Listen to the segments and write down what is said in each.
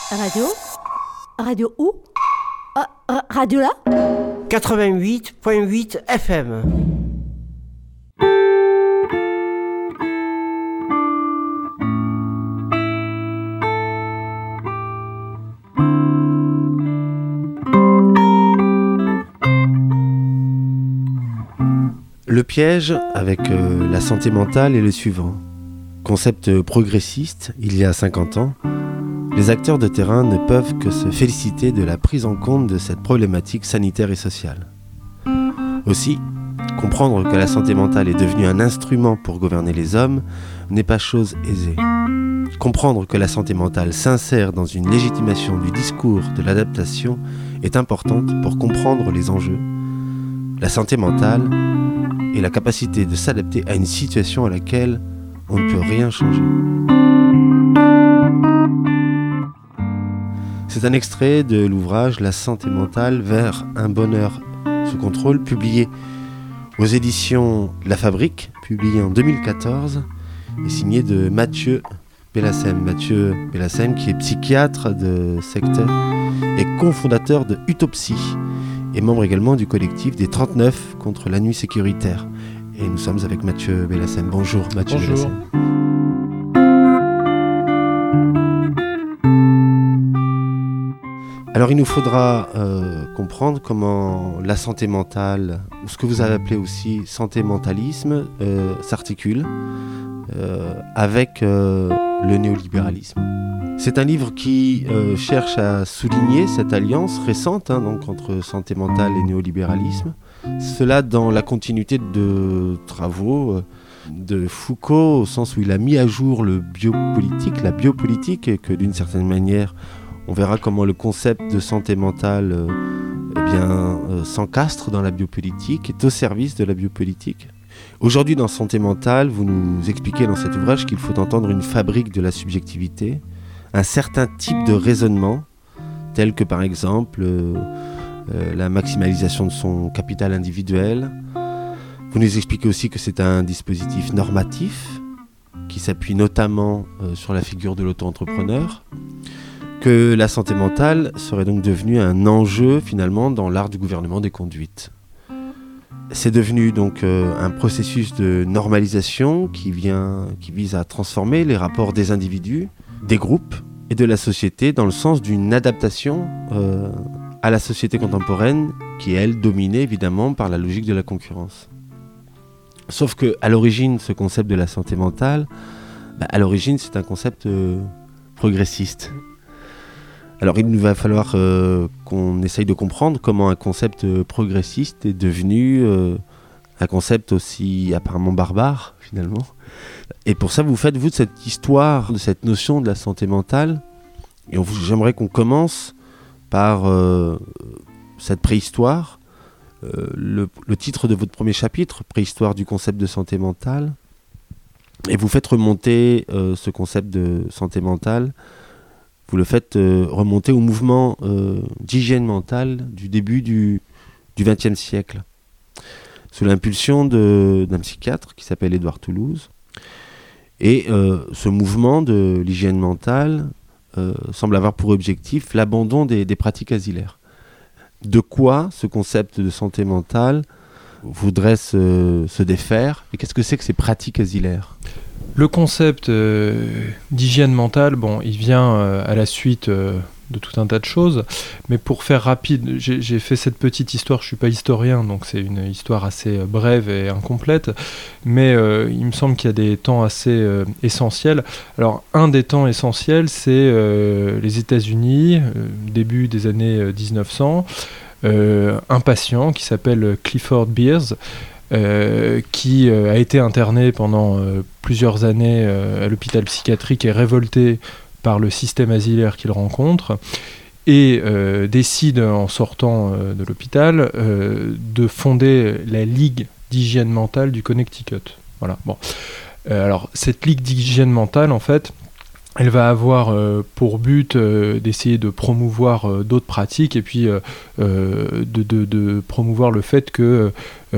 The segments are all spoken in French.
Radio où? Radio là? 88.8 FM. Le piège avec la santé mentale est le suivant. Concept progressiste, il y a 50 ans, les acteurs de terrain ne peuvent que se féliciter de la prise en compte de cette problématique sanitaire et sociale. Aussi, comprendre que la santé mentale est devenue un instrument pour gouverner les hommes n'est pas chose aisée. Comprendre que la santé mentale s'insère dans une légitimation du discours de l'adaptation est importante pour comprendre les enjeux. La santé mentale est la capacité de s'adapter à une situation à laquelle on ne peut rien changer. C'est un extrait de l'ouvrage La santé mentale vers un bonheur sous contrôle, publié aux éditions La Fabrique, publié en 2014, et signé de Mathieu Bellassem. Mathieu Bellassem, qui est psychiatre de secteur et cofondateur de Utopsie, et membre également du collectif des 39 contre la nuit sécuritaire. Et nous sommes avec Mathieu Bellassem. Bonjour Mathieu Bellassem. Alors il nous faudra comprendre comment la santé mentale, ou ce que vous avez appelé aussi santé mentalisme, s'articule avec le néolibéralisme. C'est un livre qui cherche à souligner cette alliance récente donc, entre santé mentale et néolibéralisme. Cela dans la continuité de travaux de Foucault, au sens où il a mis à jour la biopolitique, et que d'une certaine manière, on verra comment le concept de santé mentale s'encastre dans la biopolitique, est au service de la biopolitique. Aujourd'hui, dans Santé mentale, vous nous expliquez dans cet ouvrage qu'il faut entendre une fabrique de la subjectivité, un certain type de raisonnement, tel que par exemple la maximalisation de son capital individuel. Vous nous expliquez aussi que c'est un dispositif normatif qui s'appuie notamment sur la figure de l'auto-entrepreneur, que la santé mentale serait donc devenue un enjeu finalement dans l'art du gouvernement des conduites. C'est devenu donc un processus de normalisation qui vise à transformer les rapports des individus, des groupes et de la société dans le sens d'une adaptation à la société contemporaine qui est, elle, dominée évidemment par la logique de la concurrence. Sauf qu'à l'origine, ce concept de la santé mentale, à l'origine, c'est un concept progressiste. Alors il nous va falloir qu'on essaye de comprendre comment un concept progressiste est devenu un concept aussi apparemment barbare finalement. Et pour ça, vous faites de cette histoire, de cette notion de la santé mentale. Et j'aimerais qu'on commence par cette préhistoire. Le titre de votre premier chapitre, Préhistoire du concept de santé mentale. Et vous faites remonter ce concept de santé mentale. Vous le faites remonter au mouvement d'hygiène mentale du début du XXe siècle, sous l'impulsion d'un psychiatre qui s'appelle Édouard Toulouse. Et ce mouvement de l'hygiène mentale semble avoir pour objectif l'abandon des pratiques asilaires. De quoi ce concept de santé mentale voudrait se défaire, et qu'est-ce que c'est que ces pratiques asilaires ? Le concept d'hygiène mentale, il vient à la suite de tout un tas de choses, mais pour faire rapide, j'ai fait cette petite histoire, je ne suis pas historien, donc c'est une histoire assez brève et incomplète, mais il me semble qu'il y a des temps assez essentiels. Alors, un des temps essentiels, c'est les États-Unis, début des années 1900, un patient qui s'appelle Clifford Beers, qui a été interné pendant plusieurs années à l'hôpital psychiatrique et révolté par le système asilaire qu'il rencontre, et décide en sortant de l'hôpital de fonder la Ligue d'hygiène mentale du Connecticut. Voilà. Alors cette Ligue d'hygiène mentale, en fait, elle va avoir pour but d'essayer de promouvoir d'autres pratiques et puis de promouvoir le fait que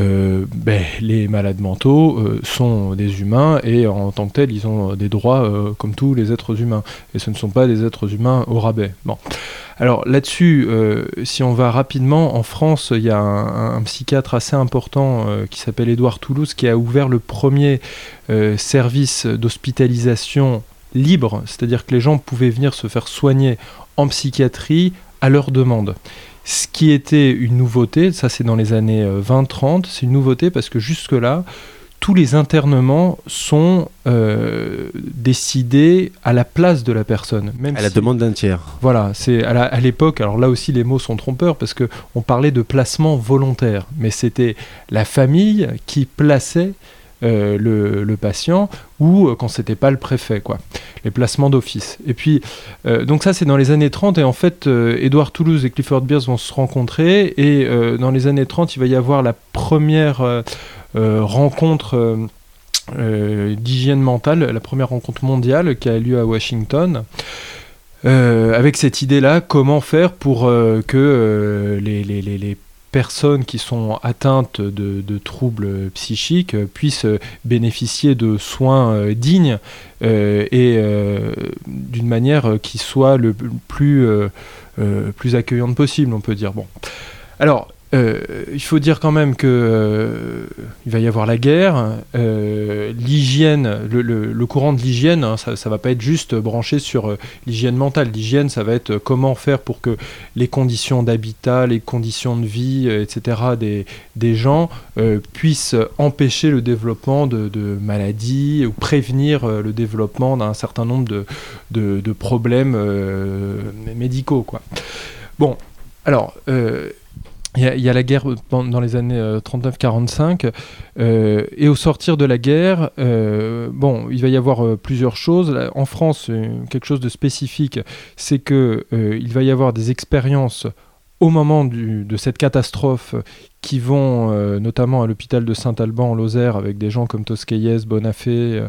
les malades mentaux sont des humains et en tant que tels, ils ont des droits comme tous les êtres humains. Et ce ne sont pas des êtres humains au rabais. Bon. Alors là-dessus, si on va rapidement, en France, il y a un psychiatre assez important qui s'appelle Édouard Toulouse qui a ouvert le premier service d'hospitalisation libre, c'est-à-dire que les gens pouvaient venir se faire soigner en psychiatrie à leur demande. Ce qui était une nouveauté, ça c'est dans les années 20-30, c'est une nouveauté parce que jusque-là, tous les internements sont décidés à la place de la personne. Même à la demande d'un tiers. Voilà, c'est à l'époque, alors là aussi les mots sont trompeurs parce qu'on parlait de placement volontaire, mais c'était la famille qui plaçait le patient ou quand c'était pas le préfet, quoi. Les placements d'office. Et puis, donc ça c'est dans les années 30 et en fait, Édouard Toulouse et Clifford Beers vont se rencontrer et dans les années 30, il va y avoir la première rencontre d'hygiène mentale, la première rencontre mondiale qui a lieu à Washington. Avec cette idée-là, comment faire pour que les personnes qui sont atteintes de troubles psychiques puissent bénéficier de soins dignes et d'une manière qui soit le plus accueillante possible, on peut dire. Bon. Alors, il faut dire quand même que il va y avoir la guerre, l'hygiène, le courant de l'hygiène, hein, ça va pas être juste branché sur l'hygiène mentale. L'hygiène, ça va être comment faire pour que les conditions d'habitat, les conditions de vie, etc. des gens puissent empêcher le développement de maladies ou prévenir le développement d'un certain nombre de problèmes médicaux, quoi. Bon, alors. Il y a la guerre dans les années 39-45 et au sortir de la guerre, il va y avoir plusieurs choses. Là, en France, quelque chose de spécifique, c'est qu'il va y avoir des expériences au moment de cette catastrophe qui vont notamment à l'hôpital de Saint-Alban en Lozère avec des gens comme Tosquelles, Bonafé,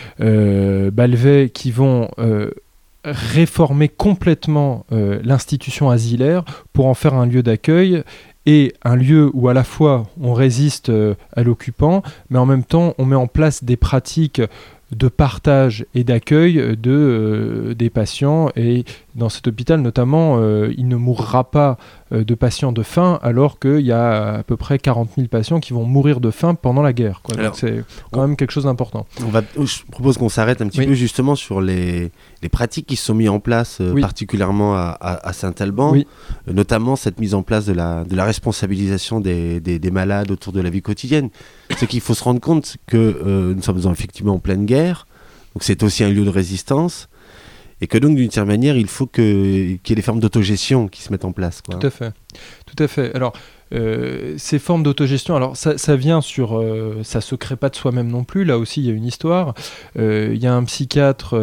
Balvet qui vont réformer complètement l'institution asilaire pour en faire un lieu d'accueil et un lieu où à la fois on résiste à l'occupant, mais en même temps on met en place des pratiques de partage et d'accueil des patients. Et dans cet hôpital notamment, il ne mourra pas de patients de faim, alors qu'il y a à peu près 40 000 patients qui vont mourir de faim pendant la guerre, quoi. Alors, donc c'est quand même quelque chose d'important. Je propose qu'on s'arrête un petit peu justement sur les pratiques qui se sont mises en place, particulièrement à Saint-Alban, notamment cette mise en place de la responsabilisation des malades autour de la vie quotidienne. C'est qu'il faut se rendre compte que nous sommes effectivement en pleine guerre, donc c'est aussi un lieu de résistance. Et que donc, d'une certaine manière, il faut qu'il y ait des formes d'autogestion qui se mettent en place, quoi. Tout à fait. Alors, ces formes d'autogestion, alors ça vient sur... ça se crée pas de soi-même non plus. Là aussi, il y a une histoire. Il y a un psychiatre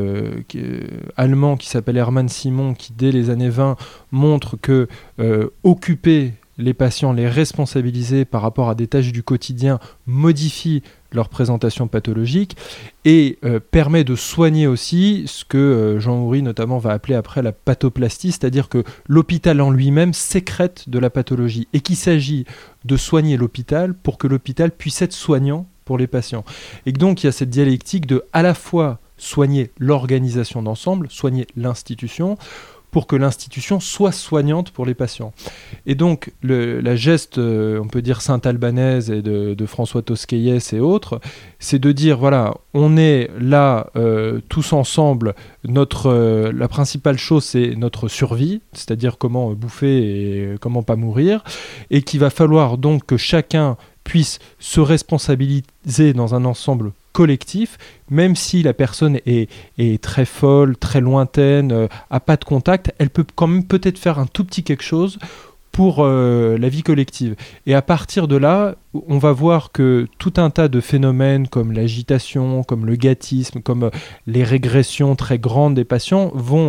allemand qui s'appelle Hermann Simon qui, dès les années 20, montre que occuper les patients, les responsabiliser par rapport à des tâches du quotidien modifie leur présentation pathologique et permet de soigner aussi ce que Jean Oury notamment va appeler après la pathoplastie, c'est-à-dire que l'hôpital en lui-même sécrète de la pathologie et qu'il s'agit de soigner l'hôpital pour que l'hôpital puisse être soignant pour les patients. Et donc il y a cette dialectique de à la fois soigner l'organisation d'ensemble, soigner l'institution, pour que l'institution soit soignante pour les patients. Et donc, la geste, on peut dire saint-albanaise et de François Tosquelles et autres, c'est de dire, voilà, on est là tous ensemble, la principale chose, c'est notre survie, c'est-à-dire comment bouffer et comment pas mourir, et qu'il va falloir donc que chacun puisse se responsabiliser dans un ensemble collectif, même si la personne est très folle, très lointaine, a pas de contact, elle peut quand même peut-être faire un tout petit quelque chose pour la vie collective. Et à partir de là, on va voir que tout un tas de phénomènes comme l'agitation, comme le gâtisme, comme les régressions très grandes des patients vont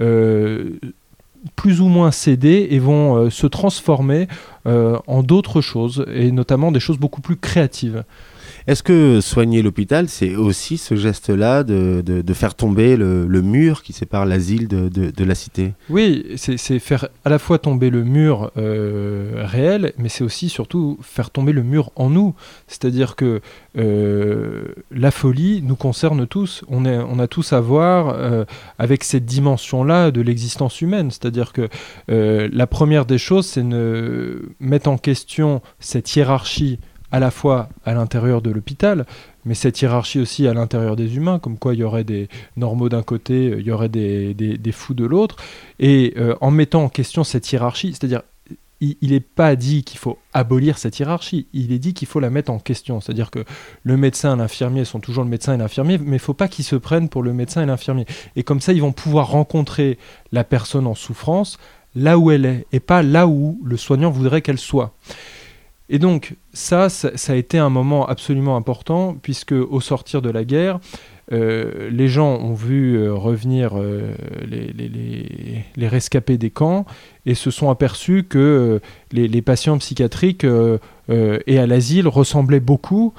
plus ou moins céder et vont se transformer en d'autres choses, et notamment des choses beaucoup plus créatives. Est-ce que soigner l'hôpital, c'est aussi ce geste-là de faire tomber le mur qui sépare l'asile de la cité? Oui, c'est faire à la fois tomber le mur réel, mais c'est aussi surtout faire tomber le mur en nous. C'est-à-dire que la folie nous concerne tous. On a tous à voir avec cette dimension-là de l'existence humaine. C'est-à-dire que la première des choses, c'est de mettre en question cette hiérarchie à la fois à l'intérieur de l'hôpital, mais cette hiérarchie aussi à l'intérieur des humains, comme quoi il y aurait des normaux d'un côté, il y aurait des fous de l'autre, et en mettant en question cette hiérarchie, c'est-à-dire il n'est pas dit qu'il faut abolir cette hiérarchie, il est dit qu'il faut la mettre en question, c'est-à-dire que le médecin et l'infirmier sont toujours le médecin et l'infirmier, mais il ne faut pas qu'ils se prennent pour le médecin et l'infirmier. Et comme ça, ils vont pouvoir rencontrer la personne en souffrance là où elle est, et pas là où le soignant voudrait qu'elle soit. Et donc, ça a été un moment absolument important, puisque au sortir de la guerre, les gens ont vu revenir les rescapés des camps et se sont aperçus que les patients psychiatriques et à l'asile ressemblaient beaucoup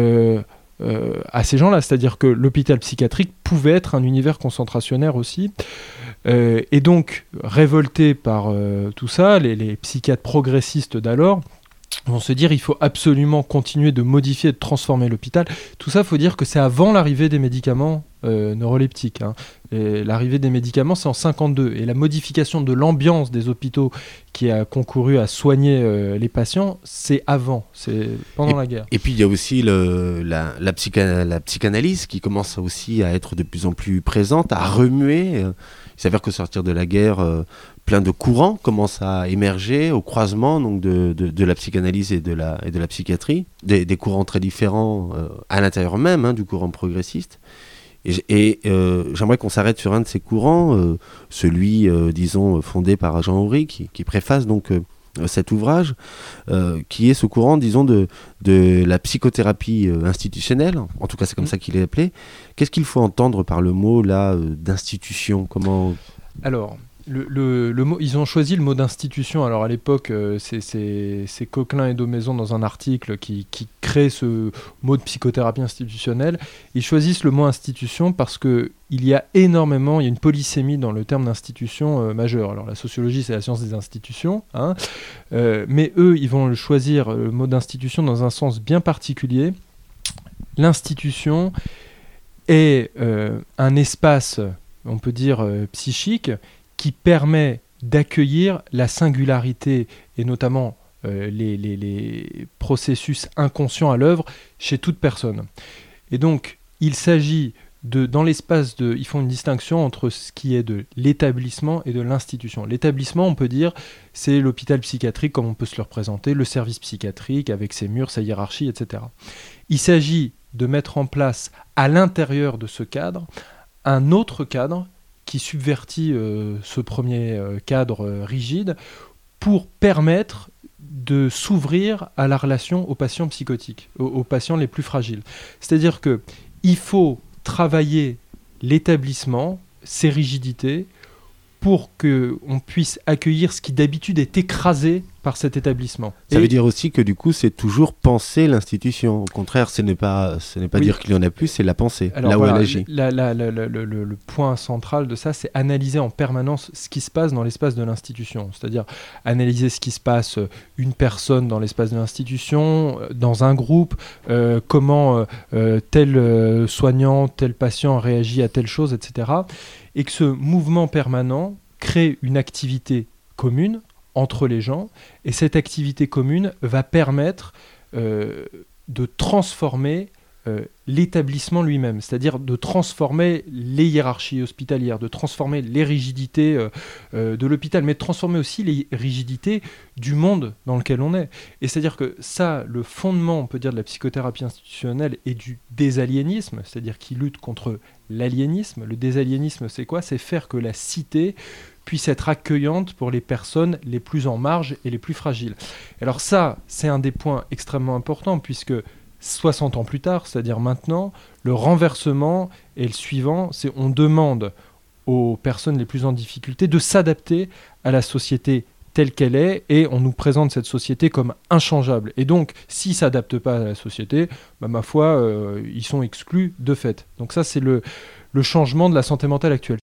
à ces gens-là. C'est-à-dire que l'hôpital psychiatrique pouvait être un univers concentrationnaire aussi. Et donc, révoltés par tout ça, les psychiatres progressistes d'alors vont se dire il faut absolument continuer de modifier, de transformer l'hôpital. Tout ça, il faut dire que c'est avant l'arrivée des médicaments neuroleptiques. Et l'arrivée des médicaments, c'est en 1952. Et la modification de l'ambiance des hôpitaux qui a concouru à soigner les patients, c'est avant, c'est pendant la guerre. Et puis il y a aussi la psychanalyse qui commence aussi à être de plus en plus présente, à remuer. Il s'avère qu'au sortir de la guerre, plein de courants commencent à émerger au croisement donc de la psychanalyse et de la psychiatrie, des courants très différents à l'intérieur même du courant progressiste. Et j'aimerais qu'on s'arrête sur un de ces courants, celui, disons, fondé par Jean Oury, qui préface donc cet ouvrage, qui est ce courant, disons, de la psychothérapie institutionnelle. En tout cas, c'est comme ça qu'il est appelé. Qu'est-ce qu'il faut entendre par le mot là d'institution? Comment... Alors, le mot, ils ont choisi le mot d'institution. Alors à l'époque, c'est Coquelin et Daumaison dans un article qui crée ce mot de psychothérapie institutionnelle. Ils choisissent le mot institution parce que il y a une polysémie dans le terme d'institution majeure. Alors la sociologie, c'est la science des institutions, mais eux, ils vont choisir le mot d'institution dans un sens bien particulier. L'institution est un espace, on peut dire, psychique, qui permet d'accueillir la singularité et notamment les processus inconscients à l'œuvre chez toute personne. Et donc, il s'agit dans l'espace ils font une distinction entre ce qui est de l'établissement et de l'institution. L'établissement, on peut dire, c'est l'hôpital psychiatrique comme on peut se le représenter, le service psychiatrique avec ses murs, sa hiérarchie, etc. Il s'agit de mettre en place à l'intérieur de ce cadre un autre cadre qui subvertit ce premier cadre rigide pour permettre de s'ouvrir à la relation aux patients psychotiques, aux patients les plus fragiles. C'est-à-dire qu'il faut travailler l'établissement, ses rigidités, pour qu'on puisse accueillir ce qui d'habitude est écrasé par cet établissement. Ça veut dire aussi que du coup, c'est toujours penser l'institution. Au contraire, ce n'est pas dire qu'il y en a plus, c'est la penser, alors, là où elle agit. Le point central de ça, c'est analyser en permanence ce qui se passe dans l'espace de l'institution. C'est-à-dire analyser ce qui se passe, une personne dans l'espace de l'institution, dans un groupe, comment tel soignant, tel patient réagit à telle chose, etc. Et que ce mouvement permanent crée une activité commune entre les gens, et cette activité commune va permettre de transformer l'établissement lui-même, c'est-à-dire de transformer les hiérarchies hospitalières, de transformer les rigidités de l'hôpital, mais de transformer aussi les rigidités du monde dans lequel on est. Et c'est-à-dire que ça, le fondement, on peut dire, de la psychothérapie institutionnelle et du désaliénisme, c'est-à-dire qui lutte contre l'aliénisme. Le désaliénisme, c'est quoi? C'est faire que la cité puisse être accueillante pour les personnes les plus en marge et les plus fragiles. Alors ça, c'est un des points extrêmement importants, puisque 60 ans plus tard, c'est-à-dire maintenant, le renversement est le suivant, c'est on demande aux personnes les plus en difficulté de s'adapter à la société telle qu'elle est, et on nous présente cette société comme inchangeable. Et donc, s'ils ne s'adaptent pas à la société, ma foi, ils sont exclus de fait. Donc ça, c'est le changement de la santé mentale actuelle.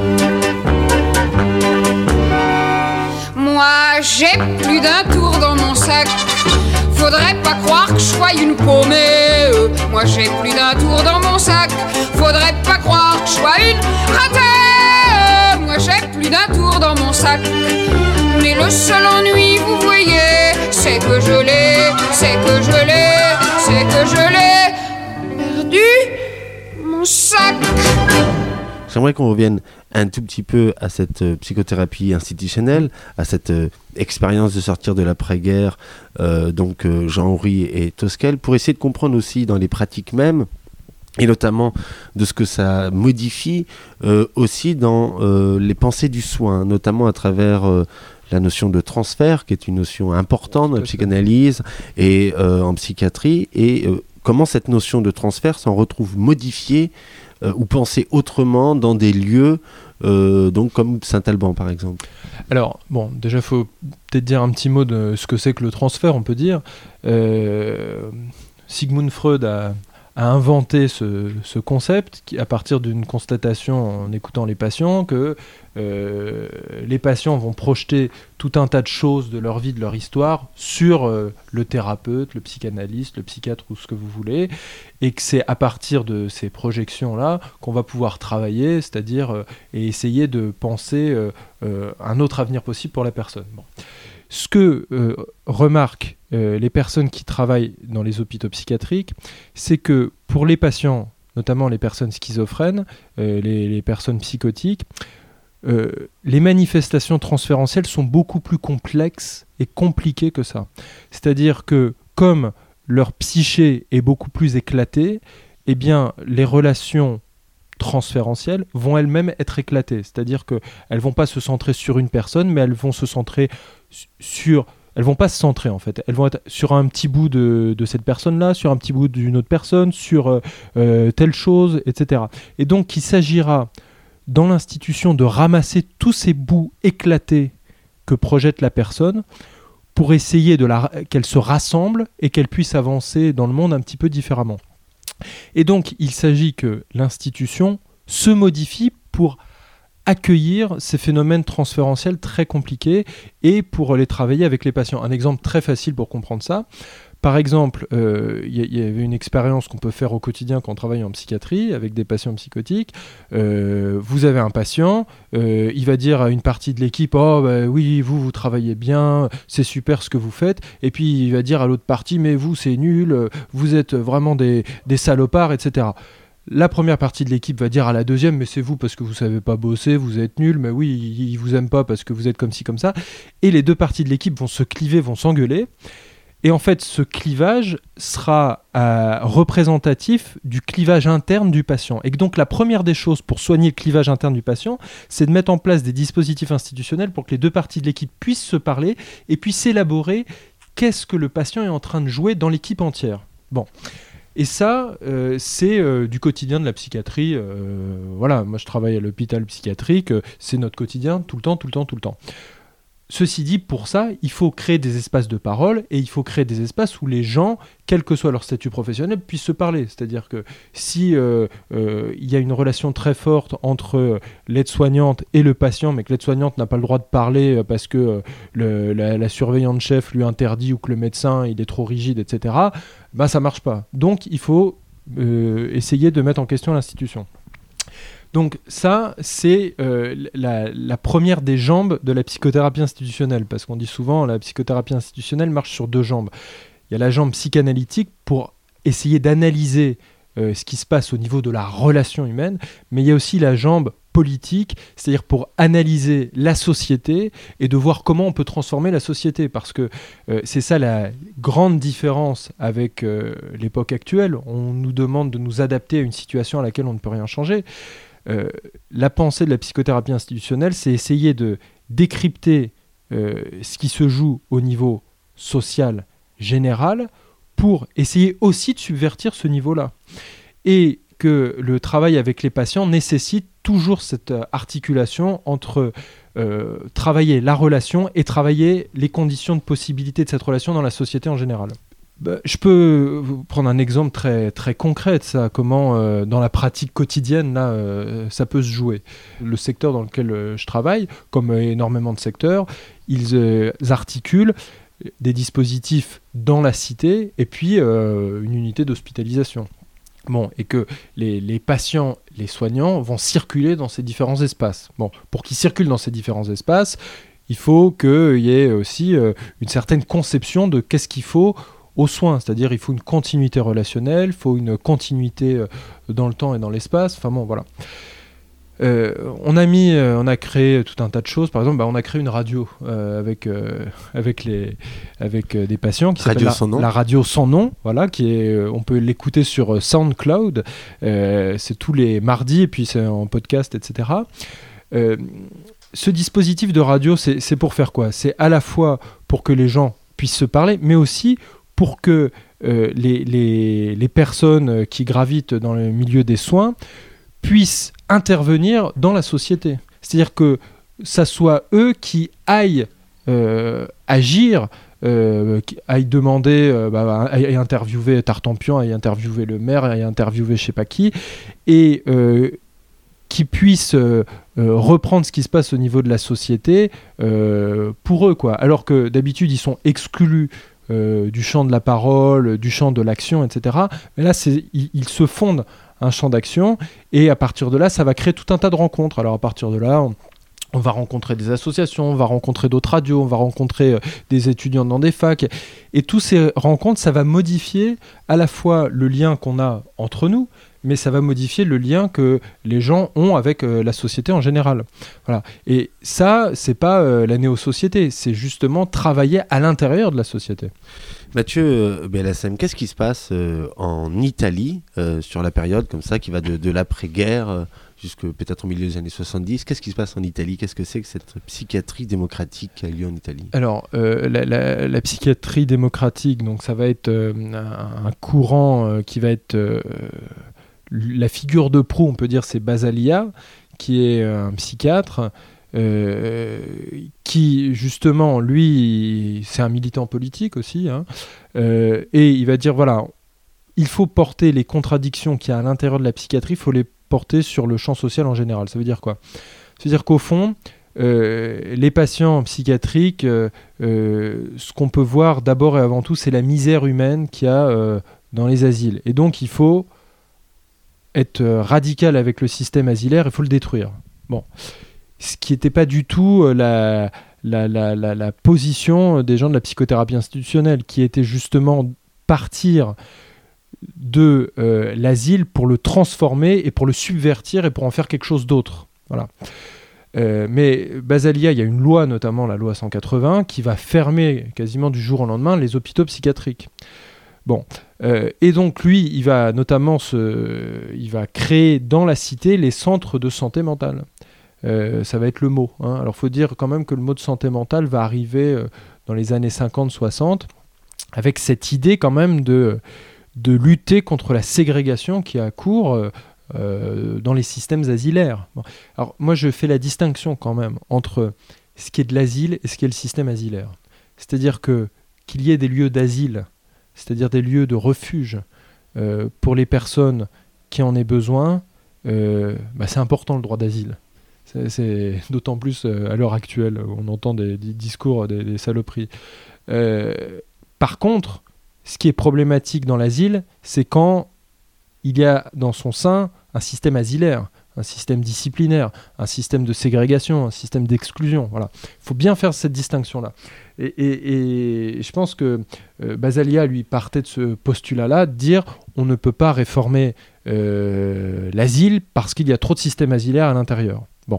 Moi, j'ai plus d'un tour dans mon sac. Faudrait pas croire que je sois une paumée. Moi, j'ai plus d'un tour dans mon sac. Faudrait pas croire que je sois une ratée. Moi, j'ai plus d'un tour dans mon sac. Mais le seul ennui, vous voyez, c'est que je l'ai, c'est que je l'ai, c'est que je l'ai perdu, mon sac. J'aimerais qu'on revienne un tout petit peu à cette psychothérapie institutionnelle, à cette expérience de sortir de l'après-guerre, donc Jean-Houry et Tosquel, pour essayer de comprendre aussi dans les pratiques mêmes, et notamment de ce que ça modifie aussi dans les pensées du soin, notamment à travers la notion de transfert, qui est une notion importante dans la psychanalyse et en psychiatrie, et comment cette notion de transfert s'en retrouve modifiée ou pensée autrement dans des lieux donc comme Saint-Alban par exemple. Alors, bon, déjà, il faut peut-être dire un petit mot de ce que c'est que le transfert, on peut dire. Sigmund Freud a inventé ce concept à partir d'une constatation en écoutant les patients que les patients vont projeter tout un tas de choses de leur vie, de leur histoire sur le thérapeute, le psychanalyste, le psychiatre ou ce que vous voulez, et que c'est à partir de ces projections-là qu'on va pouvoir travailler, c'est-à-dire et essayer de penser un autre avenir possible pour la personne. Bon. Ce que remarquent les personnes qui travaillent dans les hôpitaux psychiatriques, c'est que pour les patients, notamment les personnes schizophrènes, les personnes psychotiques, les manifestations transférentielles sont beaucoup plus complexes et compliquées que ça. C'est-à-dire que comme leur psyché est beaucoup plus éclatée, eh bien, les relations transférentielles vont elles-mêmes être éclatées. C'est-à-dire qu'elles ne vont pas se centrer sur une personne, mais elles vont se centrer sur... Elles ne vont pas se centrer, en fait. Elles vont être sur un petit bout de cette personne-là, sur un petit bout d'une autre personne, sur telle chose, etc. Et donc, il s'agira dans l'institution de ramasser tous ces bouts éclatés que projette la personne pour essayer qu'elle se rassemble et qu'elle puisse avancer dans le monde un petit peu différemment. Et donc, il s'agit que l'institution se modifie pour accueillir ces phénomènes transférentiels très compliqués et pour les travailler avec les patients. Un exemple très facile pour comprendre ça. Par exemple, y avait une expérience qu'on peut faire au quotidien quand on travaille en psychiatrie avec des patients psychotiques. Vous avez un patient, il va dire à une partie de l'équipe « Oh, bah, oui, vous travaillez bien, c'est super ce que vous faites. » Et puis il va dire à l'autre partie « Mais vous, c'est nul, vous êtes vraiment des salopards, etc. » La première partie de l'équipe va dire à la deuxième « Mais c'est vous parce que vous savez pas bosser, vous êtes nuls, mais oui, ils vous aiment pas parce que vous êtes comme ci, comme ça. » Et les deux parties de l'équipe vont se cliver, vont s'engueuler. Et en fait, ce clivage sera représentatif du clivage interne du patient. Et donc, la première des choses pour soigner le clivage interne du patient, c'est de mettre en place des dispositifs institutionnels pour que les deux parties de l'équipe puissent se parler et puissent élaborer qu'est-ce que le patient est en train de jouer dans l'équipe entière. Bon. Et ça, c'est du quotidien de la psychiatrie. Voilà, moi, je travaille à l'hôpital psychiatrique. C'est notre quotidien tout le temps, tout le temps, tout le temps. Ceci dit, pour ça, il faut créer des espaces de parole et il faut créer des espaces où les gens, quel que soit leur statut professionnel, puissent se parler. C'est-à-dire que si y a une relation très forte entre l'aide-soignante et le patient, mais que l'aide-soignante n'a pas le droit de parler parce que la surveillante chef lui interdit ou que le médecin il est trop rigide, etc., ben, ça ne marche pas. Donc, il faut essayer de mettre en question l'institution. Donc ça, c'est la première des jambes de la psychothérapie institutionnelle, parce qu'on dit souvent la psychothérapie institutionnelle marche sur deux jambes. Il y a la jambe psychanalytique pour essayer d'analyser ce qui se passe au niveau de la relation humaine, mais il y a aussi la jambe politique, c'est-à-dire pour analyser la société et de voir comment on peut transformer la société, parce que c'est ça la grande différence avec l'époque actuelle. On nous demande de nous adapter à une situation à laquelle on ne peut rien changer. La pensée de la psychothérapie institutionnelle, c'est essayer de décrypter ce qui se joue au niveau social général pour essayer aussi de subvertir ce niveau-là. Et que le travail avec les patients nécessite toujours cette articulation entre travailler la relation et travailler les conditions de possibilité de cette relation dans la société en général. Je peux vous prendre un exemple très, très concret de ça, comment dans la pratique quotidienne là, ça peut se jouer. Le secteur dans lequel je travaille, comme énormément de secteurs, ils articulent des dispositifs dans la cité et puis une unité d'hospitalisation. Bon, et que les patients, les soignants vont circuler dans ces différents espaces. Bon, pour qu'ils circulent dans ces différents espaces, il faut qu'il y ait aussi une certaine conception de qu'est-ce qu'il faut aux soins. C'est-à-dire il faut une continuité relationnelle, il faut une continuité dans le temps et dans l'espace. Enfin bon, voilà. On a créé tout un tas de choses. Par exemple, on a créé une radio avec des patients qui s'appelle la radio sans nom. Voilà, on peut l'écouter sur SoundCloud. C'est tous les mardis et puis c'est en podcast, etc. Ce dispositif de radio, c'est pour faire quoi ? C'est à la fois pour que les gens puissent se parler, mais aussi pour que les personnes qui gravitent dans le milieu des soins puissent intervenir dans la société. C'est-à-dire que ça soit eux qui aillent agir, qui aillent demander, aillent interviewer Tartampion, aillent interviewer le maire, aillent interviewer je sais pas qui, et qui puissent reprendre ce qui se passe au niveau de la société pour eux, quoi. Alors que d'habitude, ils sont exclus du champ de la parole, du champ de l'action, etc. Mais là, ils se fondent un champ d'action, et à partir de là, ça va créer tout un tas de rencontres. Alors à partir de là, on va rencontrer des associations, on va rencontrer d'autres radios, on va rencontrer des étudiants dans des facs, et toutes ces rencontres, ça va modifier à la fois le lien qu'on a entre nous, mais ça va modifier le lien que les gens ont avec la société en général. Voilà. Et ça, c'est pas la néo-société, c'est justement travailler à l'intérieur de la société. Mathieu Belhassem, qu'est-ce qui se passe en Italie sur la période comme ça qui va de l'après-guerre jusque peut-être au milieu des années 70 ? Qu'est-ce qui se passe en Italie ? Qu'est-ce que c'est que cette psychiatrie démocratique qui a lieu en Italie ? Alors, la psychiatrie démocratique, donc ça va être un courant qui va être... la figure de proue, on peut dire, c'est Basaglia, qui est un psychiatre qui, justement, lui, c'est un militant politique aussi, hein, et il va dire, voilà, il faut porter les contradictions qu'il y a à l'intérieur de la psychiatrie, il faut les porter sur le champ social en général. Ça veut dire quoi ? C'est-à-dire qu'au fond, les patients psychiatriques, ce qu'on peut voir d'abord et avant tout, c'est la misère humaine qu'il y a dans les asiles. Et donc, il faut être radical avec le système asilaire, il faut le détruire. Bon. Ce qui n'était pas du tout la position des gens de la psychothérapie institutionnelle, qui était justement partir de l'asile pour le transformer et pour le subvertir et pour en faire quelque chose d'autre. Voilà. Mais Basaglia, il y a une loi, notamment la loi 180, qui va fermer quasiment du jour au lendemain les hôpitaux psychiatriques. Bon, et donc lui, il va notamment il va créer dans la cité les centres de santé mentale. Ça va être le mot. Hein. Alors, il faut dire quand même que le mot de santé mentale va arriver dans les années 50-60, avec cette idée quand même de lutter contre la ségrégation qui a cours dans les systèmes asilaires. Bon. Alors, moi, je fais la distinction quand même entre ce qui est de l'asile et ce qui est le système asilaire. C'est-à-dire qu'il y ait des lieux d'asile, c'est-à-dire des lieux de refuge pour les personnes qui en aient besoin, c'est important le droit d'asile. C'est d'autant plus à l'heure actuelle où on entend des discours, des saloperies. Par contre, ce qui est problématique dans l'asile, c'est quand il y a dans son sein un système asilaire, un système disciplinaire, un système de ségrégation, un système d'exclusion. Voilà. Il faut bien faire cette distinction-là. Et je pense que Basaglia, lui, partait de ce postulat-là, de dire on ne peut pas réformer l'asile parce qu'il y a trop de systèmes asilaires à l'intérieur. Bon,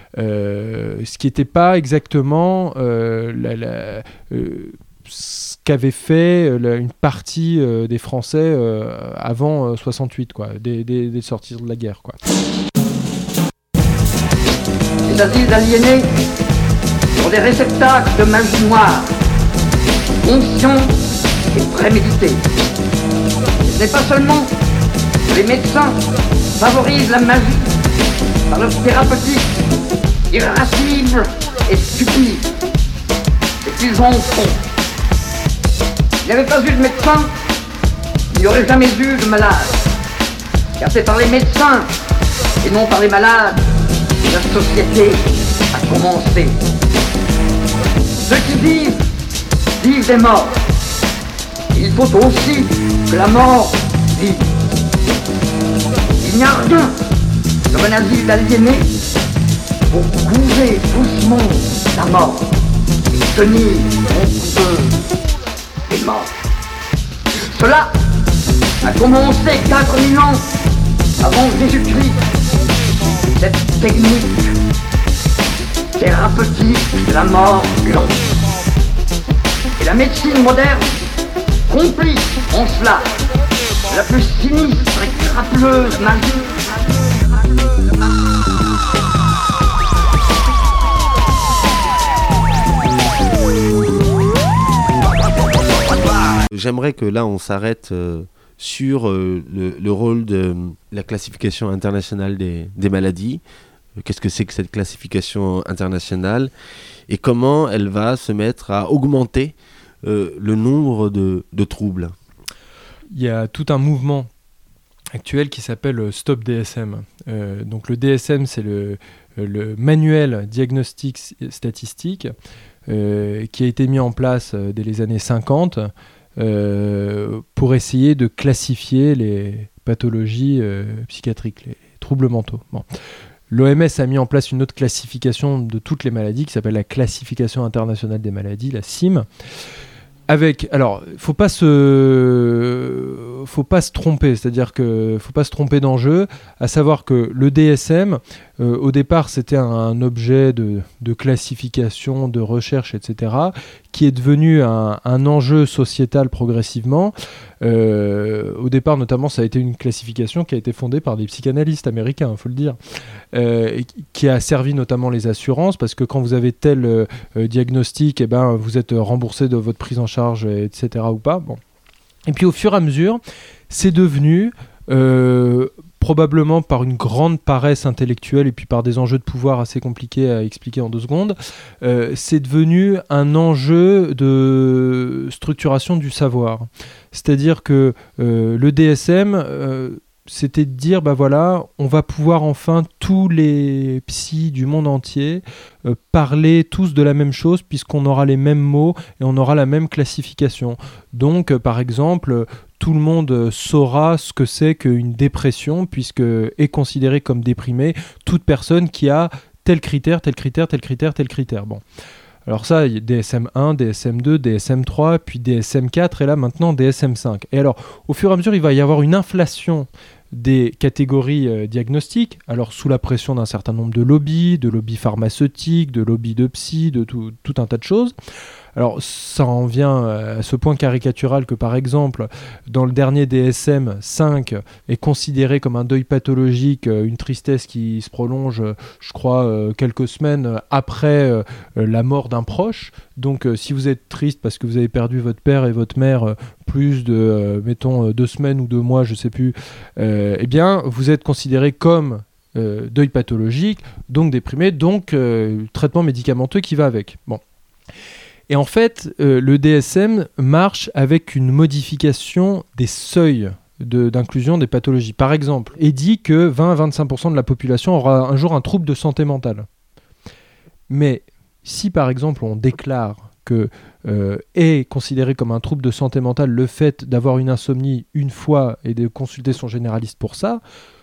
ce qui n'était pas exactement ce qu'avait fait une partie des Français avant 68, quoi, dès sortir de la guerre, quoi. Les asiles aliénés sont des réceptacles de magie noire, conscients et prémédités. Ce n'est pas seulement Les médecins favorisent la magie par leur thérapeutique irascible et stupide, et qu'ils en font. S'il n'y avait pas eu de médecins, il n'y aurait jamais eu de malades. Car c'est par les médecins et non par les malades que la société a commencé. Ceux qui vivent des morts. Il faut aussi que la mort vive. Il n'y a rien comme un asile d'aliénés pour couver doucement la mort et tenir compte d'eux des morts. Cela a commencé 4000 ans avant Jésus-Christ. Cette technique thérapeutique de la mort blanche. Et la médecine moderne, complice en cela de la plus sinistre et crapuleuse magie. J'aimerais que là on s'arrête sur le rôle de la classification internationale des maladies. Qu'est-ce que c'est que cette classification internationale et comment elle va se mettre à augmenter le nombre de troubles? Il y a tout un mouvement actuel qui s'appelle Stop DSM. Donc le DSM, c'est le manuel diagnostic statistique qui a été mis en place dès les années 50 pour essayer de classifier les pathologies psychiatriques, les troubles mentaux. Bon. L'OMS a mis en place une autre classification de toutes les maladies qui s'appelle la classification internationale des maladies, la CIM. Alors, faut pas se tromper, c'est-à-dire que faut pas se tromper d'enjeu, à savoir que le DSM, au départ, c'était un objet de classification, de recherche, etc., qui est devenu un enjeu sociétal progressivement. Au départ, notamment, ça a été une classification qui a été fondée par des psychanalystes américains, il faut le dire, qui a servi notamment les assurances, parce que quand vous avez tel diagnostic, eh ben, vous êtes remboursé de votre prise en charge, etc. ou pas. Bon. Et puis au fur et à mesure, c'est devenu, probablement par une grande paresse intellectuelle et puis par des enjeux de pouvoir assez compliqués à expliquer en 2 secondes, c'est devenu un enjeu de structuration du savoir. C'est-à-dire que le DSM, c'était de dire, bah voilà, on va pouvoir enfin, tous les psys du monde entier, parler tous de la même chose puisqu'on aura les mêmes mots et on aura la même classification. Donc, par exemple, tout le monde saura ce que c'est qu'une dépression puisque est considérée comme déprimée toute personne qui a tel critère, tel critère, tel critère, tel critère. Bon. Alors ça, il y a DSM1, DSM2, DSM3, puis DSM4 et là maintenant DSM5. Et alors, au fur et à mesure, il va y avoir une inflation des catégories diagnostiques, alors sous la pression d'un certain nombre de lobbies pharmaceutiques, de lobbies de psy, de tout un tas de choses. Alors ça en vient à ce point caricatural que par exemple dans le dernier DSM 5 est considéré comme un deuil pathologique, une tristesse qui se prolonge je crois quelques semaines après la mort d'un proche. Donc si vous êtes triste parce que vous avez perdu votre père et votre mère plus de mettons 2 semaines ou 2 mois, je sais plus, eh bien vous êtes considéré comme deuil pathologique, donc déprimé, donc traitement médicamenteux qui va avec. Bon. Et en fait, le DSM marche avec une modification des seuils d'inclusion des pathologies. Par exemple, il dit que 20 à 25% de la population aura un jour un trouble de santé mentale. Mais si par exemple on déclare que est considéré comme un trouble de santé mentale le fait d'avoir une insomnie une fois et de consulter son généraliste pour ça,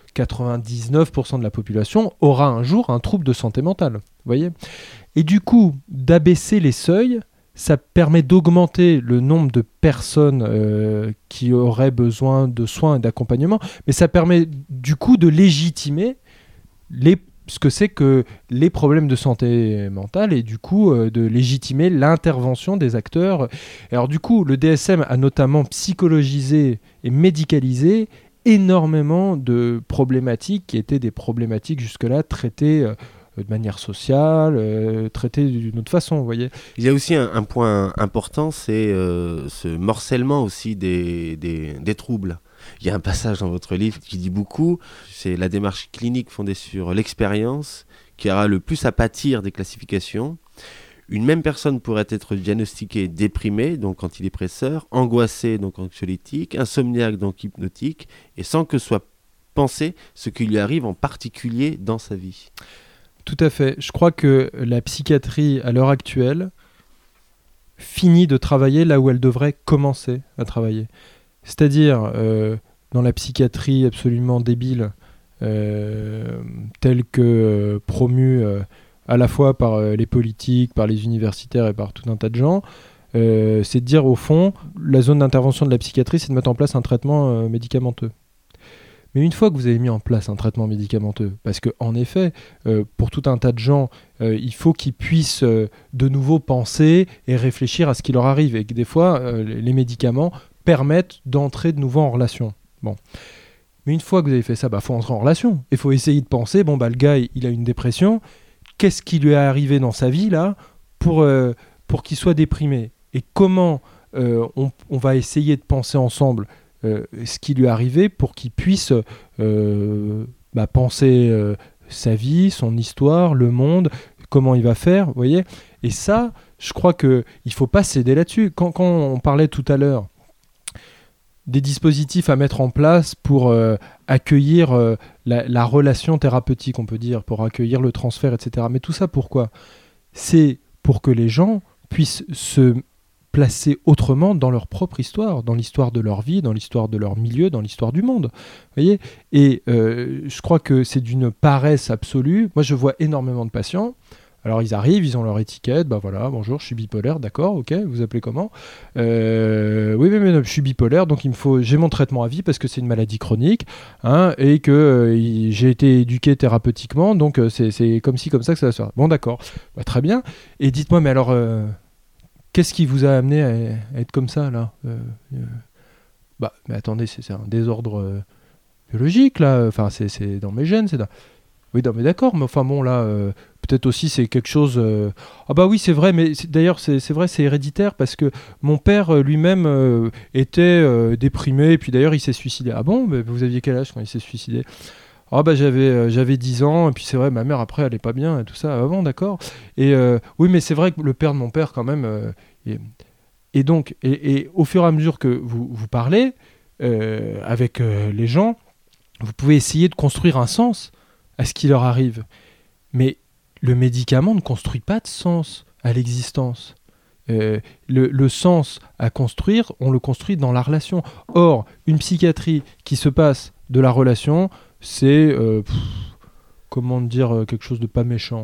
99% de la population aura un jour un trouble de santé mentale. Vous voyez ? Et du coup, d'abaisser les seuils, ça permet d'augmenter le nombre de personnes qui auraient besoin de soins et d'accompagnement, mais ça permet du coup de légitimer ce que c'est que les problèmes de santé mentale et du coup de légitimer l'intervention des acteurs. Et alors du coup, le DSM a notamment psychologisé et médicalisé énormément de problématiques qui étaient des problématiques jusque-là traitées de manière sociale, traité d'une autre façon, vous voyez. Il y a aussi un point important, c'est ce morcellement aussi des troubles. Il y a un passage dans votre livre qui dit beaucoup, c'est la démarche clinique fondée sur l'expérience qui aura le plus à pâtir des classifications. Une même personne pourrait être diagnostiquée déprimée, donc antidépresseur, angoissée, donc anxiolytique, insomniaque, donc hypnotique, et sans que soit pensé ce qui lui arrive en particulier dans sa vie. Tout à fait. Je crois que la psychiatrie, à l'heure actuelle, finit de travailler là où elle devrait commencer à travailler. C'est-à-dire, dans la psychiatrie absolument débile, telle que promue à la fois par les politiques, par les universitaires et par tout un tas de gens, c'est de dire au fond, la zone d'intervention de la psychiatrie, c'est de mettre en place un traitement médicamenteux. Mais une fois que vous avez mis en place un traitement médicamenteux, parce qu'en effet, pour tout un tas de gens, il faut qu'ils puissent de nouveau penser et réfléchir à ce qui leur arrive, et que des fois, les médicaments permettent d'entrer de nouveau en relation. Bon. Mais une fois que vous avez fait ça, il faut entrer en relation. Il faut essayer de penser, le gars, il a une dépression, qu'est-ce qui lui est arrivé dans sa vie là pour qu'il soit déprimé, et comment on va essayer de penser ensemble ce qui lui est arrivé pour qu'il puisse penser sa vie, son histoire, le monde, comment il va faire, vous voyez. Et ça, je crois qu'il ne faut pas céder là-dessus. Quand on parlait tout à l'heure des dispositifs à mettre en place pour accueillir la relation thérapeutique, on peut dire, pour accueillir le transfert, etc. Mais tout ça, pourquoi ? C'est pour que les gens puissent se placer autrement dans leur propre histoire, dans l'histoire de leur vie, dans l'histoire de leur milieu, dans l'histoire du monde. Vous voyez ? Et je crois que c'est d'une paresse absolue. Moi, je vois énormément de patients. Alors, ils arrivent, ils ont leur étiquette. Voilà, bonjour, je suis bipolaire, d'accord, ok, vous appelez comment ? Oui, mais je suis bipolaire, donc j'ai mon traitement à vie parce que c'est une maladie chronique, et que j'ai été éduqué thérapeutiquement, donc c'est comme ci, comme ça que ça va se faire. Bon, d'accord, très bien. Et dites-moi, mais alors... qu'est-ce qui vous a amené à être comme ça, là ? Mais attendez, c'est un désordre biologique, là. Enfin, c'est dans mes gènes, Oui, non, mais d'accord, mais enfin bon, là, peut-être aussi c'est quelque chose... oui, c'est vrai, mais d'ailleurs, c'est vrai, c'est héréditaire, parce que mon père lui-même était déprimé, et puis d'ailleurs, il s'est suicidé. Ah bon ? Mais vous aviez quel âge quand il s'est suicidé ? J'avais 10 ans, et puis c'est vrai, ma mère après elle est pas bien et tout ça. Ah bon, d'accord. Et oui, mais c'est vrai que le père de mon père quand même. Et donc, au fur et à mesure que vous parlez avec les gens, vous pouvez essayer de construire un sens à ce qui leur arrive. Mais le médicament ne construit pas de sens à l'existence. Le sens à construire, on le construit dans la relation. Or, une psychiatrie qui se passe de la relation, c'est, comment dire, quelque chose de pas méchant.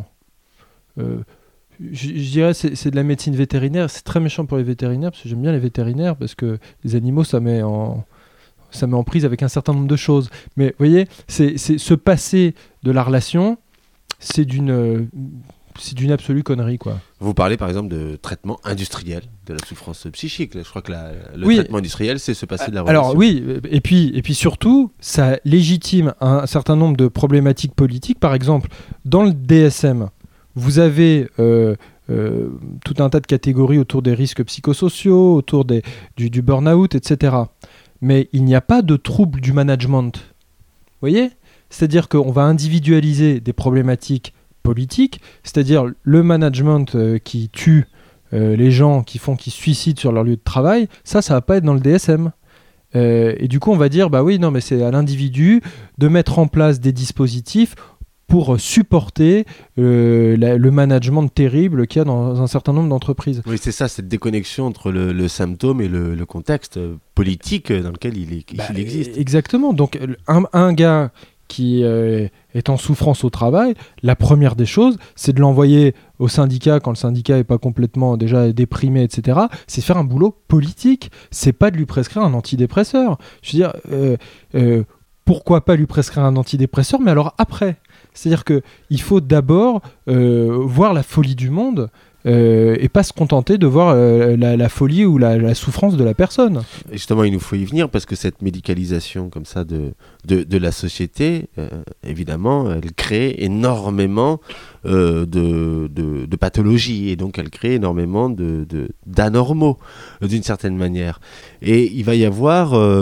Je dirais c'est de la médecine vétérinaire. C'est très méchant pour les vétérinaires, parce que j'aime bien les vétérinaires, parce que les animaux, ça met en prise avec un certain nombre de choses. Mais vous voyez, c'est se passer de la relation, c'est d'une absolue connerie, quoi. Vous parlez par exemple de traitement industriel de la souffrance psychique. Là, je crois que le traitement industriel, c'est se passer de la relation. Alors oui, et puis surtout, ça légitime un certain nombre de problématiques politiques. Par exemple, dans le DSM, vous avez tout un tas de catégories autour des risques psychosociaux, autour du burn-out, etc. Mais il n'y a pas de trouble du management. Vous voyez ? C'est-à-dire qu'on va individualiser des problématiques politiques, c'est-à-dire le management qui tue les gens, qui se suicident sur leur lieu de travail, ça va pas être dans le DSM. Et du coup, on va dire, oui, non, mais c'est à l'individu de mettre en place des dispositifs pour supporter le management terrible qu'il y a dans un certain nombre d'entreprises. Oui, c'est ça, cette déconnexion entre le symptôme et le contexte politique dans lequel il existe. Exactement. Donc, un gars qui est en souffrance au travail, la première des choses, c'est de l'envoyer au syndicat quand le syndicat n'est pas complètement déjà déprimé, etc. C'est faire un boulot politique. C'est pas de lui prescrire un antidépresseur. Je veux dire, pourquoi pas lui prescrire un antidépresseur, mais alors après. C'est-à-dire qu'il faut d'abord voir la folie du monde et pas se contenter de voir la folie ou la souffrance de la personne. Et justement, il nous faut y venir parce que cette médicalisation comme ça de la société, évidemment, elle crée énormément de pathologies et donc elle crée énormément d'anormaux d'une certaine manière. Et il va y avoir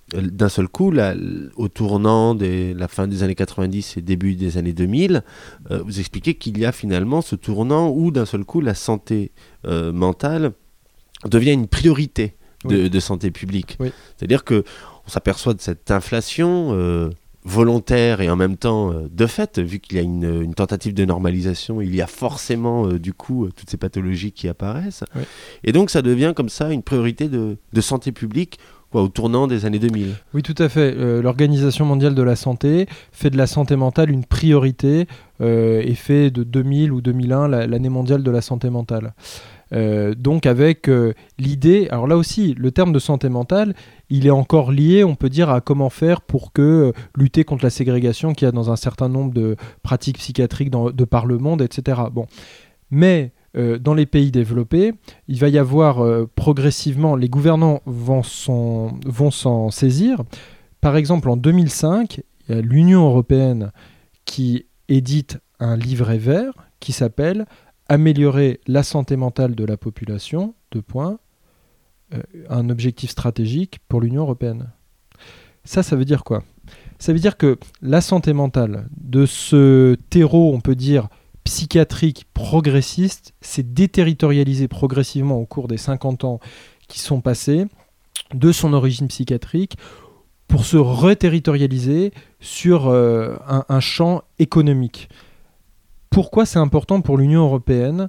d'un seul coup, au tournant de la fin des années 90 et début des années 2000, vous expliquez qu'il y a finalement ce tournant où d'un seul coup la santé mentale devient une priorité de santé publique. Oui. C'est-à-dire qu'on s'aperçoit de cette inflation volontaire et en même temps de fait, vu qu'il y a une tentative de normalisation, il y a forcément du coup toutes ces pathologies qui apparaissent. Oui. Et donc ça devient comme ça une priorité de santé publique au tournant des années 2000. Oui, tout à fait. L'Organisation mondiale de la santé fait de la santé mentale une priorité et fait de 2000 ou 2001 l'année mondiale de la santé mentale. Donc avec l'idée, alors là aussi, le terme de santé mentale, il est encore lié, on peut dire, à comment faire pour lutter contre la ségrégation qu'il y a dans un certain nombre de pratiques psychiatriques de par le monde, etc. Bon. Mais dans les pays développés, il va y avoir progressivement, les gouvernants vont s'en saisir. Par exemple, en 2005, il y a l'Union européenne qui édite un livret vert qui s'appelle « Améliorer la santé mentale de la population », un objectif stratégique pour l'Union européenne. Ça veut dire quoi ? Ça veut dire que la santé mentale de ce terreau, on peut dire, psychiatrique progressiste, s'est déterritorialisée progressivement au cours des 50 ans qui sont passés de son origine psychiatrique pour se reterritorialiser sur un champ économique. Pourquoi c'est important pour l'Union européenne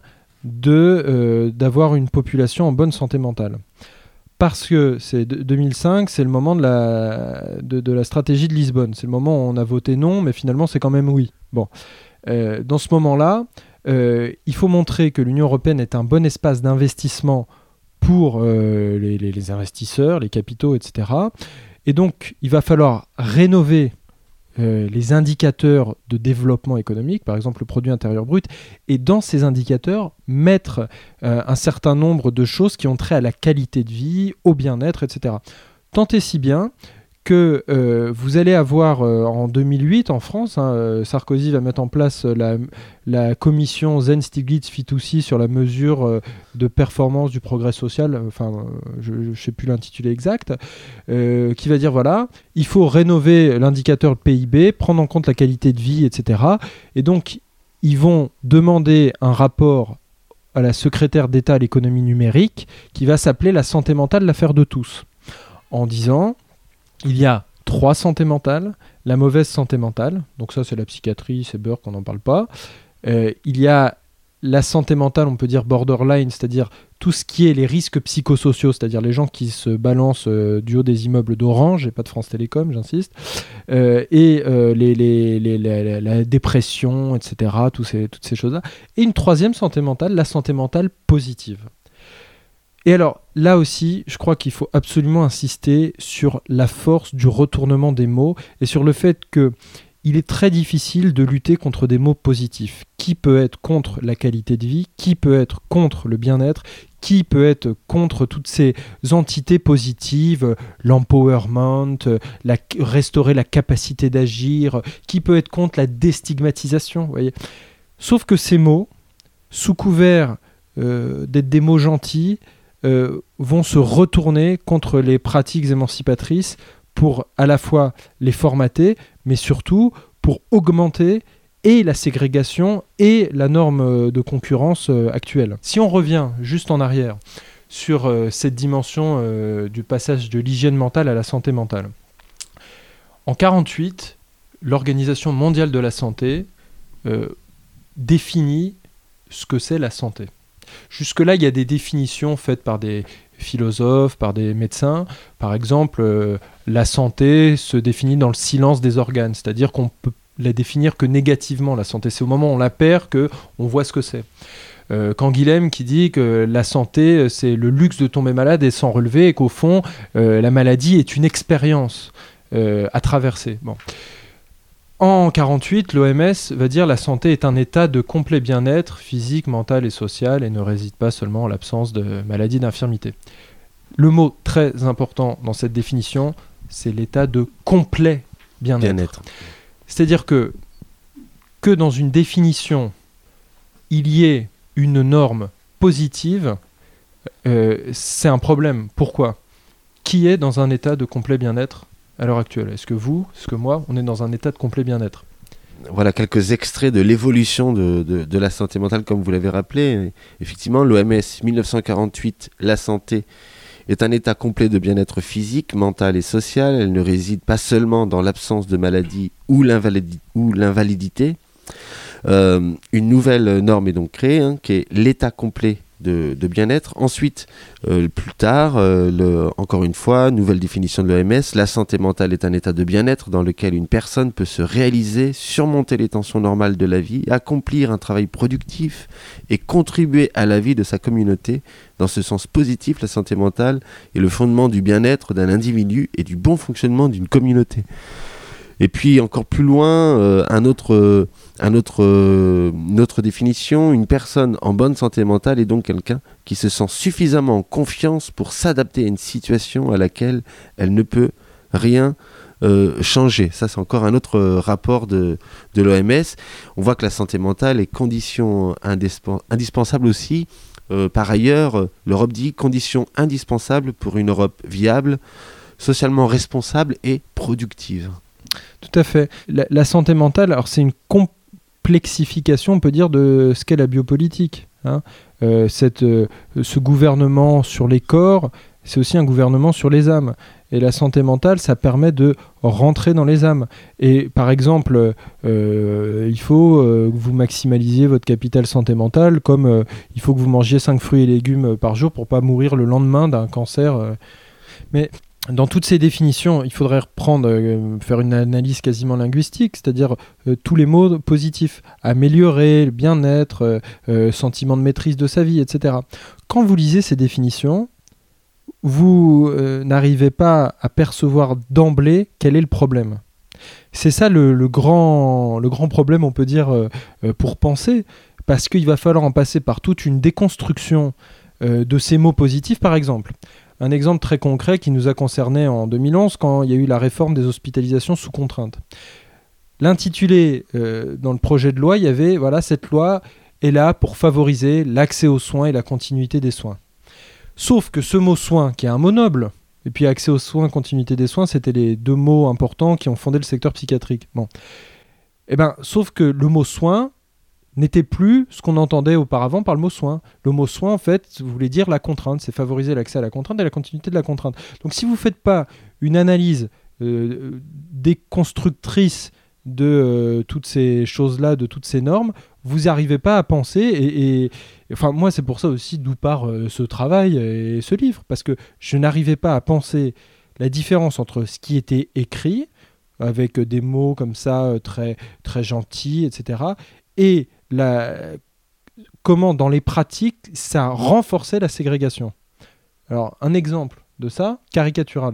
d'avoir une population en bonne santé mentale ? Parce que 2005, c'est le moment de la stratégie de Lisbonne. C'est le moment où on a voté non, mais finalement c'est quand même oui. Bon. Dans ce moment-là, il faut montrer que l'Union européenne est un bon espace d'investissement pour les investisseurs, les capitaux, etc. Et donc, il va falloir rénover les indicateurs de développement économique, par exemple le produit intérieur brut, et dans ces indicateurs, mettre un certain nombre de choses qui ont trait à la qualité de vie, au bien-être, etc. Tant et si bien que vous allez avoir en 2008 en France, Sarkozy va mettre en place la commission Zen-Stiglitz-Fitoussi sur la mesure de performance du progrès social, je ne sais plus l'intitulé exact, qui va dire voilà, il faut rénover l'indicateur de PIB, prendre en compte la qualité de vie, etc. Et donc, ils vont demander un rapport à la secrétaire d'État à l'économie numérique qui va s'appeler la santé mentale, l'affaire de tous, en disant il y a 3 santé mentales, la mauvaise santé mentale, donc ça c'est la psychiatrie, c'est beurre qu'on n'en parle pas. Il y a la santé mentale, on peut dire borderline, c'est-à-dire tout ce qui est les risques psychosociaux, c'est-à-dire les gens qui se balancent du haut des immeubles d'Orange, et pas de France Télécom, j'insiste, et la dépression, etc., toutes ces choses-là. Et une 3e santé mentale, la santé mentale positive. Et alors, là aussi, je crois qu'il faut absolument insister sur la force du retournement des mots et sur le fait qu'il est très difficile de lutter contre des mots positifs. Qui peut être contre la qualité de vie ? Qui peut être contre le bien-être ? Qui peut être contre toutes ces entités positives, l'empowerment, restaurer la capacité d'agir ? Qui peut être contre la déstigmatisation ? Vous voyez ? Sauf que ces mots, sous couvert d'être des mots gentils, vont se retourner contre les pratiques émancipatrices pour à la fois les formater, mais surtout pour augmenter et la ségrégation et la norme de concurrence actuelle. Si on revient juste en arrière sur cette dimension du passage de l'hygiène mentale à la santé mentale, en 1948, l'Organisation mondiale de la santé définit ce que c'est la santé. Jusque-là, il y a des définitions faites par des philosophes, par des médecins. Par exemple, la santé se définit dans le silence des organes, c'est-à-dire qu'on peut la définir que négativement, la santé. C'est au moment où on la perd qu'on voit ce que c'est. Canguilhem qui dit que la santé, c'est le luxe de tomber malade et s'en relever, et qu'au fond, la maladie est une expérience à traverser. Bon. En 1948, l'OMS va dire la santé est un état de complet bien-être physique, mental et social et ne réside pas seulement en l'absence de maladie, d'infirmité. Le mot très important dans cette définition, c'est l'état de complet bien-être. C'est-à-dire que dans une définition, il y ait une norme positive, c'est un problème. Pourquoi ? Qui est dans un état de complet bien-être ? à l'heure actuelle? Est-ce que moi, on est dans un état de complet bien-être? Voilà quelques extraits de l'évolution de la santé mentale, comme vous l'avez rappelé. Effectivement, l'OMS 1948, la santé est un état complet de bien-être physique, mental et social. Elle ne réside pas seulement dans l'absence de maladie ou l'invalidité. Une nouvelle norme est donc créée, qui est l'état complet de bien-être. Ensuite, plus tard, encore une fois, nouvelle définition de l'OMS, la santé mentale est un état de bien-être dans lequel une personne peut se réaliser, surmonter les tensions normales de la vie, accomplir un travail productif et contribuer à la vie de sa communauté. Dans ce sens positif, la santé mentale est le fondement du bien-être d'un individu et du bon fonctionnement d'une communauté. Et puis encore plus loin, une autre définition, une personne en bonne santé mentale est donc quelqu'un qui se sent suffisamment en confiance pour s'adapter à une situation à laquelle elle ne peut rien changer. Ça, c'est encore un autre rapport de l'OMS. On voit que la santé mentale est condition indispensable aussi. Par ailleurs, l'Europe dit condition indispensable pour une Europe viable, socialement responsable et productive. Tout à fait. La santé mentale, alors c'est une complexification, on peut dire, de ce qu'est la biopolitique. Ce gouvernement sur les corps, c'est aussi un gouvernement sur les âmes. Et la santé mentale, ça permet de rentrer dans les âmes. Et par exemple, il faut que vous maximalisiez votre capital santé mentale, comme il faut que vous mangiez 5 fruits et légumes par jour pour ne pas mourir le lendemain d'un cancer. Mais dans toutes ces définitions, il faudrait faire une analyse quasiment linguistique, c'est-à-dire tous les mots positifs, améliorer, le bien-être, sentiment de maîtrise de sa vie, etc. Quand vous lisez ces définitions, vous n'arrivez pas à percevoir d'emblée quel est le problème. C'est ça le grand problème, on peut dire, pour penser, parce qu'il va falloir en passer par toute une déconstruction de ces mots positifs, par exemple. Un exemple très concret qui nous a concerné en 2011 quand il y a eu la réforme des hospitalisations sous contrainte. L'intitulé dans le projet de loi, il y avait cette loi est là pour favoriser l'accès aux soins et la continuité des soins. Sauf que ce mot soin, qui est un mot noble, et puis accès aux soins, continuité des soins, c'était les deux mots importants qui ont fondé le secteur psychiatrique. Sauf que le mot soin n'était plus ce qu'on entendait auparavant par le mot soin. Le mot soin, en fait, voulait dire la contrainte, c'est favoriser l'accès à la contrainte et la continuité de la contrainte. Donc si vous ne faites pas une analyse déconstructrice de toutes ces choses-là, de toutes ces normes, vous n'arrivez pas à penser, enfin moi c'est pour ça aussi d'où part ce travail et ce livre, parce que je n'arrivais pas à penser la différence entre ce qui était écrit, avec des mots comme ça très, très gentils, etc., et comment dans les pratiques ça renforçait la ségrégation. Alors un exemple de ça, caricatural.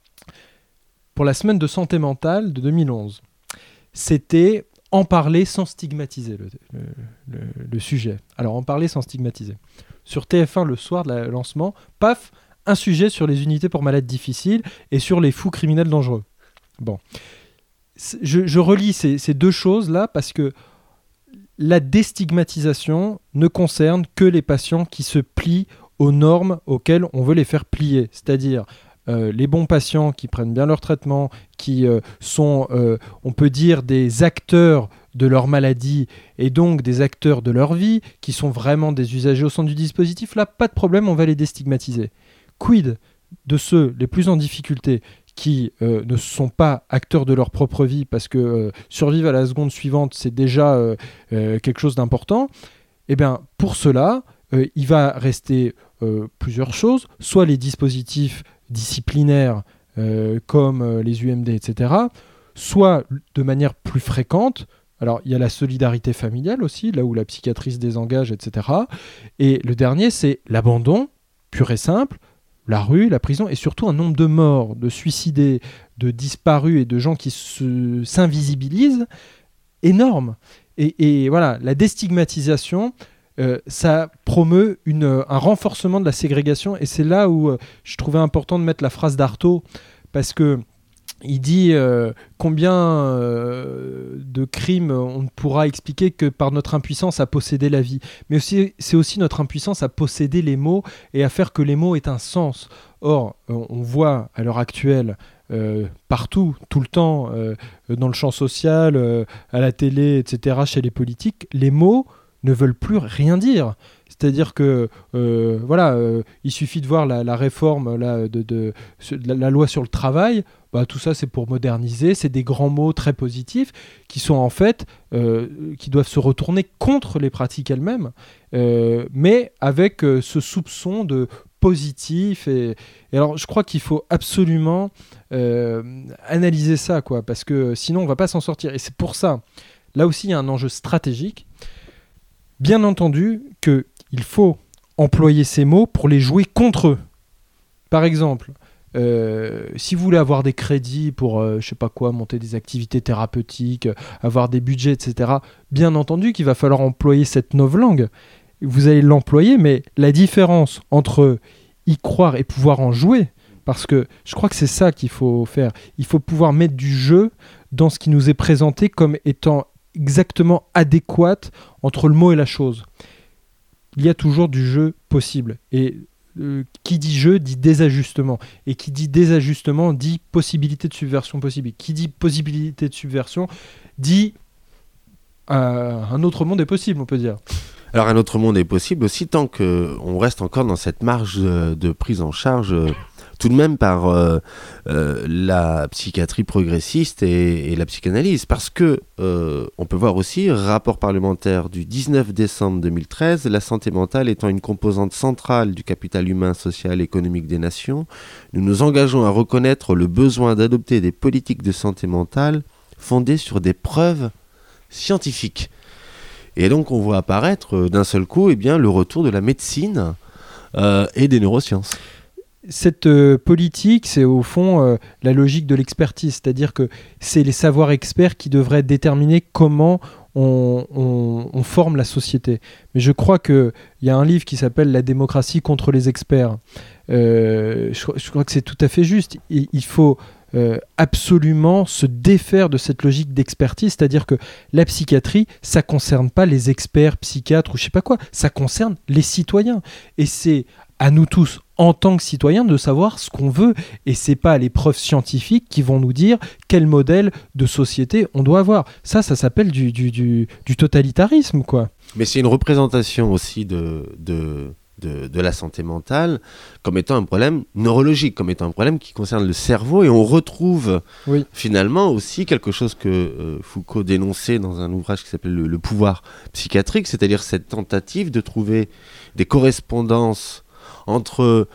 Pour la semaine de santé mentale de 2011, c'était en parler sans stigmatiser le sujet. Alors en parler sans stigmatiser. Sur TF1 le soir de la lancement, paf, un sujet sur les unités pour malades difficiles et sur les fous criminels dangereux. Bon, je relis ces deux choses-là parce que la déstigmatisation ne concerne que les patients qui se plient aux normes auxquelles on veut les faire plier. C'est-à-dire les bons patients qui prennent bien leur traitement, qui sont, on peut dire, des acteurs de leur maladie et donc des acteurs de leur vie, qui sont vraiment des usagers au centre du dispositif, là, pas de problème, on va les déstigmatiser. Quid de ceux les plus en difficulté qui ne sont pas acteurs de leur propre vie parce que survivre à la seconde suivante, c'est déjà quelque chose d'important. Eh bien, pour cela, il va rester plusieurs choses, soit les dispositifs disciplinaires comme les UMD, etc., soit de manière plus fréquente. Alors, il y a la solidarité familiale aussi, là où la psychiatrie se désengage, etc. Et le dernier, c'est l'abandon, pur et simple, la rue, la prison, et surtout un nombre de morts, de suicidés, de disparus et de gens qui s'invisibilisent énorme. Et voilà, la déstigmatisation, ça promeut un renforcement de la ségrégation, et c'est là où je trouvais important de mettre la phrase d'Artaud, parce que il dit combien de crimes on pourra expliquer que par notre impuissance à posséder la vie. Mais aussi, c'est aussi notre impuissance à posséder les mots et à faire que les mots aient un sens. Or, on voit à l'heure actuelle partout, tout le temps, dans le champ social, à la télé, etc., chez les politiques, les mots ne veulent plus rien dire. C'est-à-dire que il suffit de voir la réforme de la loi sur le travail. Tout ça, c'est pour moderniser. C'est des grands mots très positifs qui sont en fait qui doivent se retourner contre les pratiques elles-mêmes, mais avec ce soupçon de positif. Et alors, je crois qu'il faut absolument analyser ça, quoi, parce que sinon, on va pas s'en sortir. Et c'est pour ça, là aussi, il y a un enjeu stratégique. Bien entendu qu'il faut employer ces mots pour les jouer contre eux. Par exemple, si vous voulez avoir des crédits pour, monter des activités thérapeutiques, avoir des budgets, etc., bien entendu qu'il va falloir employer cette novlangue. Vous allez l'employer, mais la différence entre y croire et pouvoir en jouer, parce que je crois que c'est ça qu'il faut faire. Il faut pouvoir mettre du jeu dans ce qui nous est présenté comme étant exactement adéquate entre le mot et la chose. Il y a toujours du jeu possible. Et qui dit jeu dit désajustement. Et qui dit désajustement dit possibilité de subversion possible. Et qui dit possibilité de subversion dit un autre monde est possible, on peut dire. Alors un autre monde est possible aussi tant qu'on reste encore dans cette marge de prise en charge tout de même par la psychiatrie progressiste et la psychanalyse, parce que on peut voir aussi, rapport parlementaire du 19 décembre 2013, la santé mentale étant une composante centrale du capital humain, social et économique des nations, nous nous engageons à reconnaître le besoin d'adopter des politiques de santé mentale fondées sur des preuves scientifiques. Et donc on voit apparaître d'un seul coup le retour de la médecine et des neurosciences. Cette politique, c'est au fond la logique de l'expertise, c'est-à-dire que c'est les savoirs experts qui devraient déterminer comment on forme la société. Mais je crois qu'il y a un livre qui s'appelle « La démocratie contre les experts ». Je crois que c'est tout à fait juste. Il faut absolument se défaire de cette logique d'expertise, c'est-à-dire que la psychiatrie, ça ne concerne pas les experts, psychiatres ou je ne sais pas quoi, ça concerne les citoyens. Et c'est à nous tous, en tant que citoyens, de savoir ce qu'on veut. Et ce n'est pas les preuves scientifiques qui vont nous dire quel modèle de société on doit avoir. Ça s'appelle du totalitarisme, quoi. Mais c'est une représentation aussi de la santé mentale comme étant un problème neurologique, comme étant un problème qui concerne le cerveau. Et on retrouve finalement aussi quelque chose que Foucault dénonçait dans un ouvrage qui s'appelle le pouvoir psychiatrique, c'est-à-dire cette tentative de trouver des correspondances entre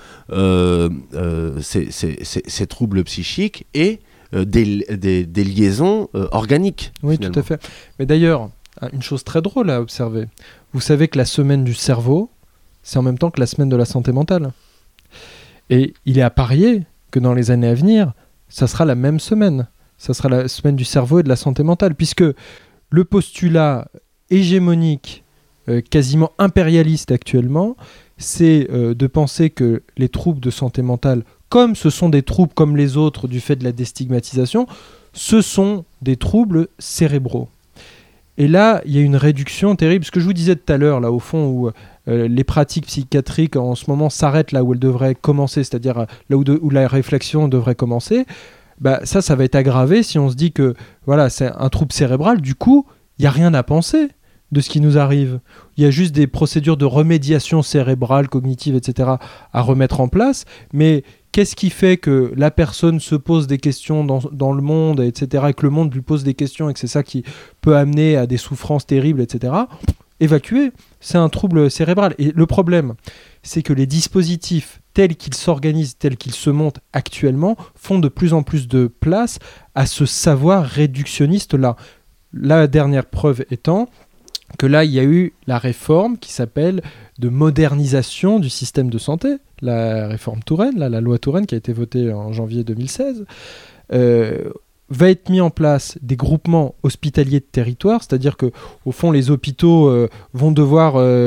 ces troubles psychiques et des liaisons organiques. Oui, finalement. tout à fait. Mais d'ailleurs, une chose très drôle à observer, vous savez que la semaine du cerveau, c'est en même temps que la semaine de la santé mentale. Et il est à parier que dans les années à venir, ça sera la même semaine. Ça sera la semaine du cerveau et de la santé mentale, puisque le postulat hégémonique, quasiment impérialiste actuellement, c'est de penser que les troubles de santé mentale, comme ce sont des troubles comme les autres du fait de la déstigmatisation, ce sont des troubles cérébraux. Et là, il y a une réduction terrible. Ce que je vous disais tout à l'heure, là, au fond, où les pratiques psychiatriques en ce moment s'arrêtent là où elles devraient commencer, c'est-à-dire là où la réflexion devrait commencer, ça va être aggravé si on se dit que voilà, c'est un trouble cérébral. Du coup, il n'y a rien à penser de ce qui nous arrive. Il y a juste des procédures de remédiation cérébrale, cognitive, etc. à remettre en place. Mais qu'est-ce qui fait que la personne se pose des questions dans le monde, etc., et que le monde lui pose des questions, et que c'est ça qui peut amener à des souffrances terribles, etc. Évacuer, c'est un trouble cérébral. Et le problème, c'est que les dispositifs tels qu'ils s'organisent, tels qu'ils se montent actuellement, font de plus en plus de place à ce savoir réductionniste-là. La dernière preuve étant que là, il y a eu la réforme qui s'appelle de modernisation du système de santé, la réforme Touraine, la loi Touraine qui a été votée en janvier 2016, va être mis en place des groupements hospitaliers de territoire, c'est-à-dire que au fond, les hôpitaux vont devoir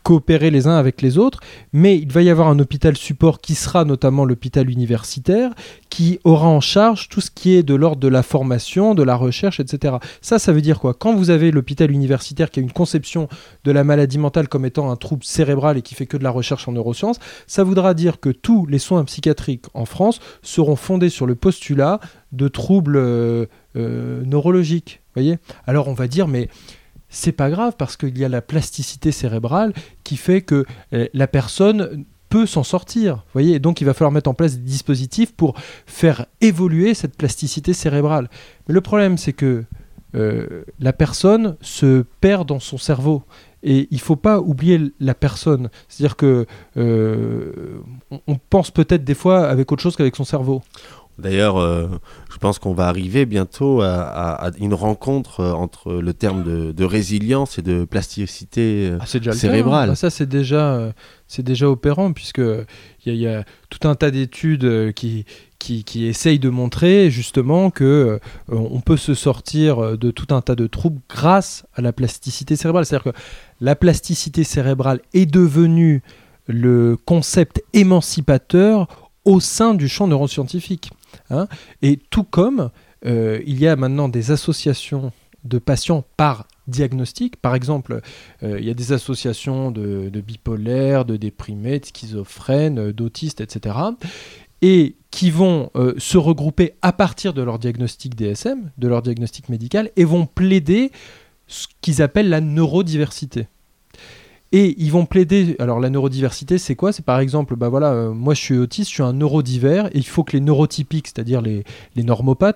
coopérer les uns avec les autres, mais il va y avoir un hôpital support qui sera notamment l'hôpital universitaire, qui aura en charge tout ce qui est de l'ordre de la formation, de la recherche, etc. Ça veut dire quoi ? Quand vous avez l'hôpital universitaire qui a une conception de la maladie mentale comme étant un trouble cérébral et qui fait que de la recherche en neurosciences, ça voudra dire que tous les soins psychiatriques en France seront fondés sur le postulat de troubles neurologiques. Voyez ? Alors on va dire, mais c'est pas grave parce qu'il y a la plasticité cérébrale qui fait que la personne peut s'en sortir. Voyez ? Et donc il va falloir mettre en place des dispositifs pour faire évoluer cette plasticité cérébrale. Mais le problème, c'est que la personne se perd dans son cerveau. Et il ne faut pas oublier la personne. C'est-à-dire que on pense peut-être des fois avec autre chose qu'avec son cerveau. D'ailleurs, je pense qu'on va arriver bientôt à une rencontre entre le terme de résilience et de plasticité cérébrale. Ça, c'est déjà opérant, puisqu'il y a tout un tas d'études qui essayent de montrer justement qu'on peut se sortir de tout un tas de troubles grâce à la plasticité cérébrale. C'est-à-dire que la plasticité cérébrale est devenue le concept émancipateur au sein du champ neuroscientifique. Et tout comme il y a maintenant des associations de patients par diagnostic. Par exemple, il y a des associations de bipolaires, de déprimés, de schizophrènes, d'autistes, etc. Et qui vont se regrouper à partir de leur diagnostic DSM, de leur diagnostic médical, et vont plaider ce qu'ils appellent la neurodiversité. Et ils vont plaider, alors la neurodiversité c'est quoi ? C'est par exemple, moi je suis autiste, je suis un neurodivers, et il faut que les neurotypiques, c'est-à-dire les normopathes,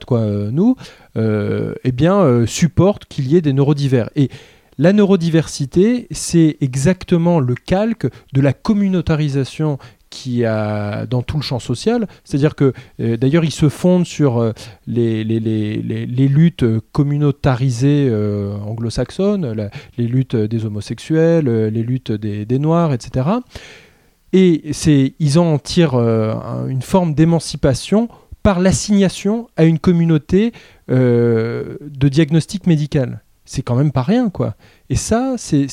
supportent qu'il y ait des neurodivers. Et la neurodiversité, c'est exactement le calque de la communautarisation qui a dans tout le champ social, c'est-à-dire que d'ailleurs ils se fondent sur les luttes communautarisées anglo-saxonnes, les luttes des homosexuels, les luttes des noirs, etc. Et ils en tirent une forme d'émancipation par l'assignation à une communauté de diagnostic médical. C'est quand même pas rien, quoi. Et ça,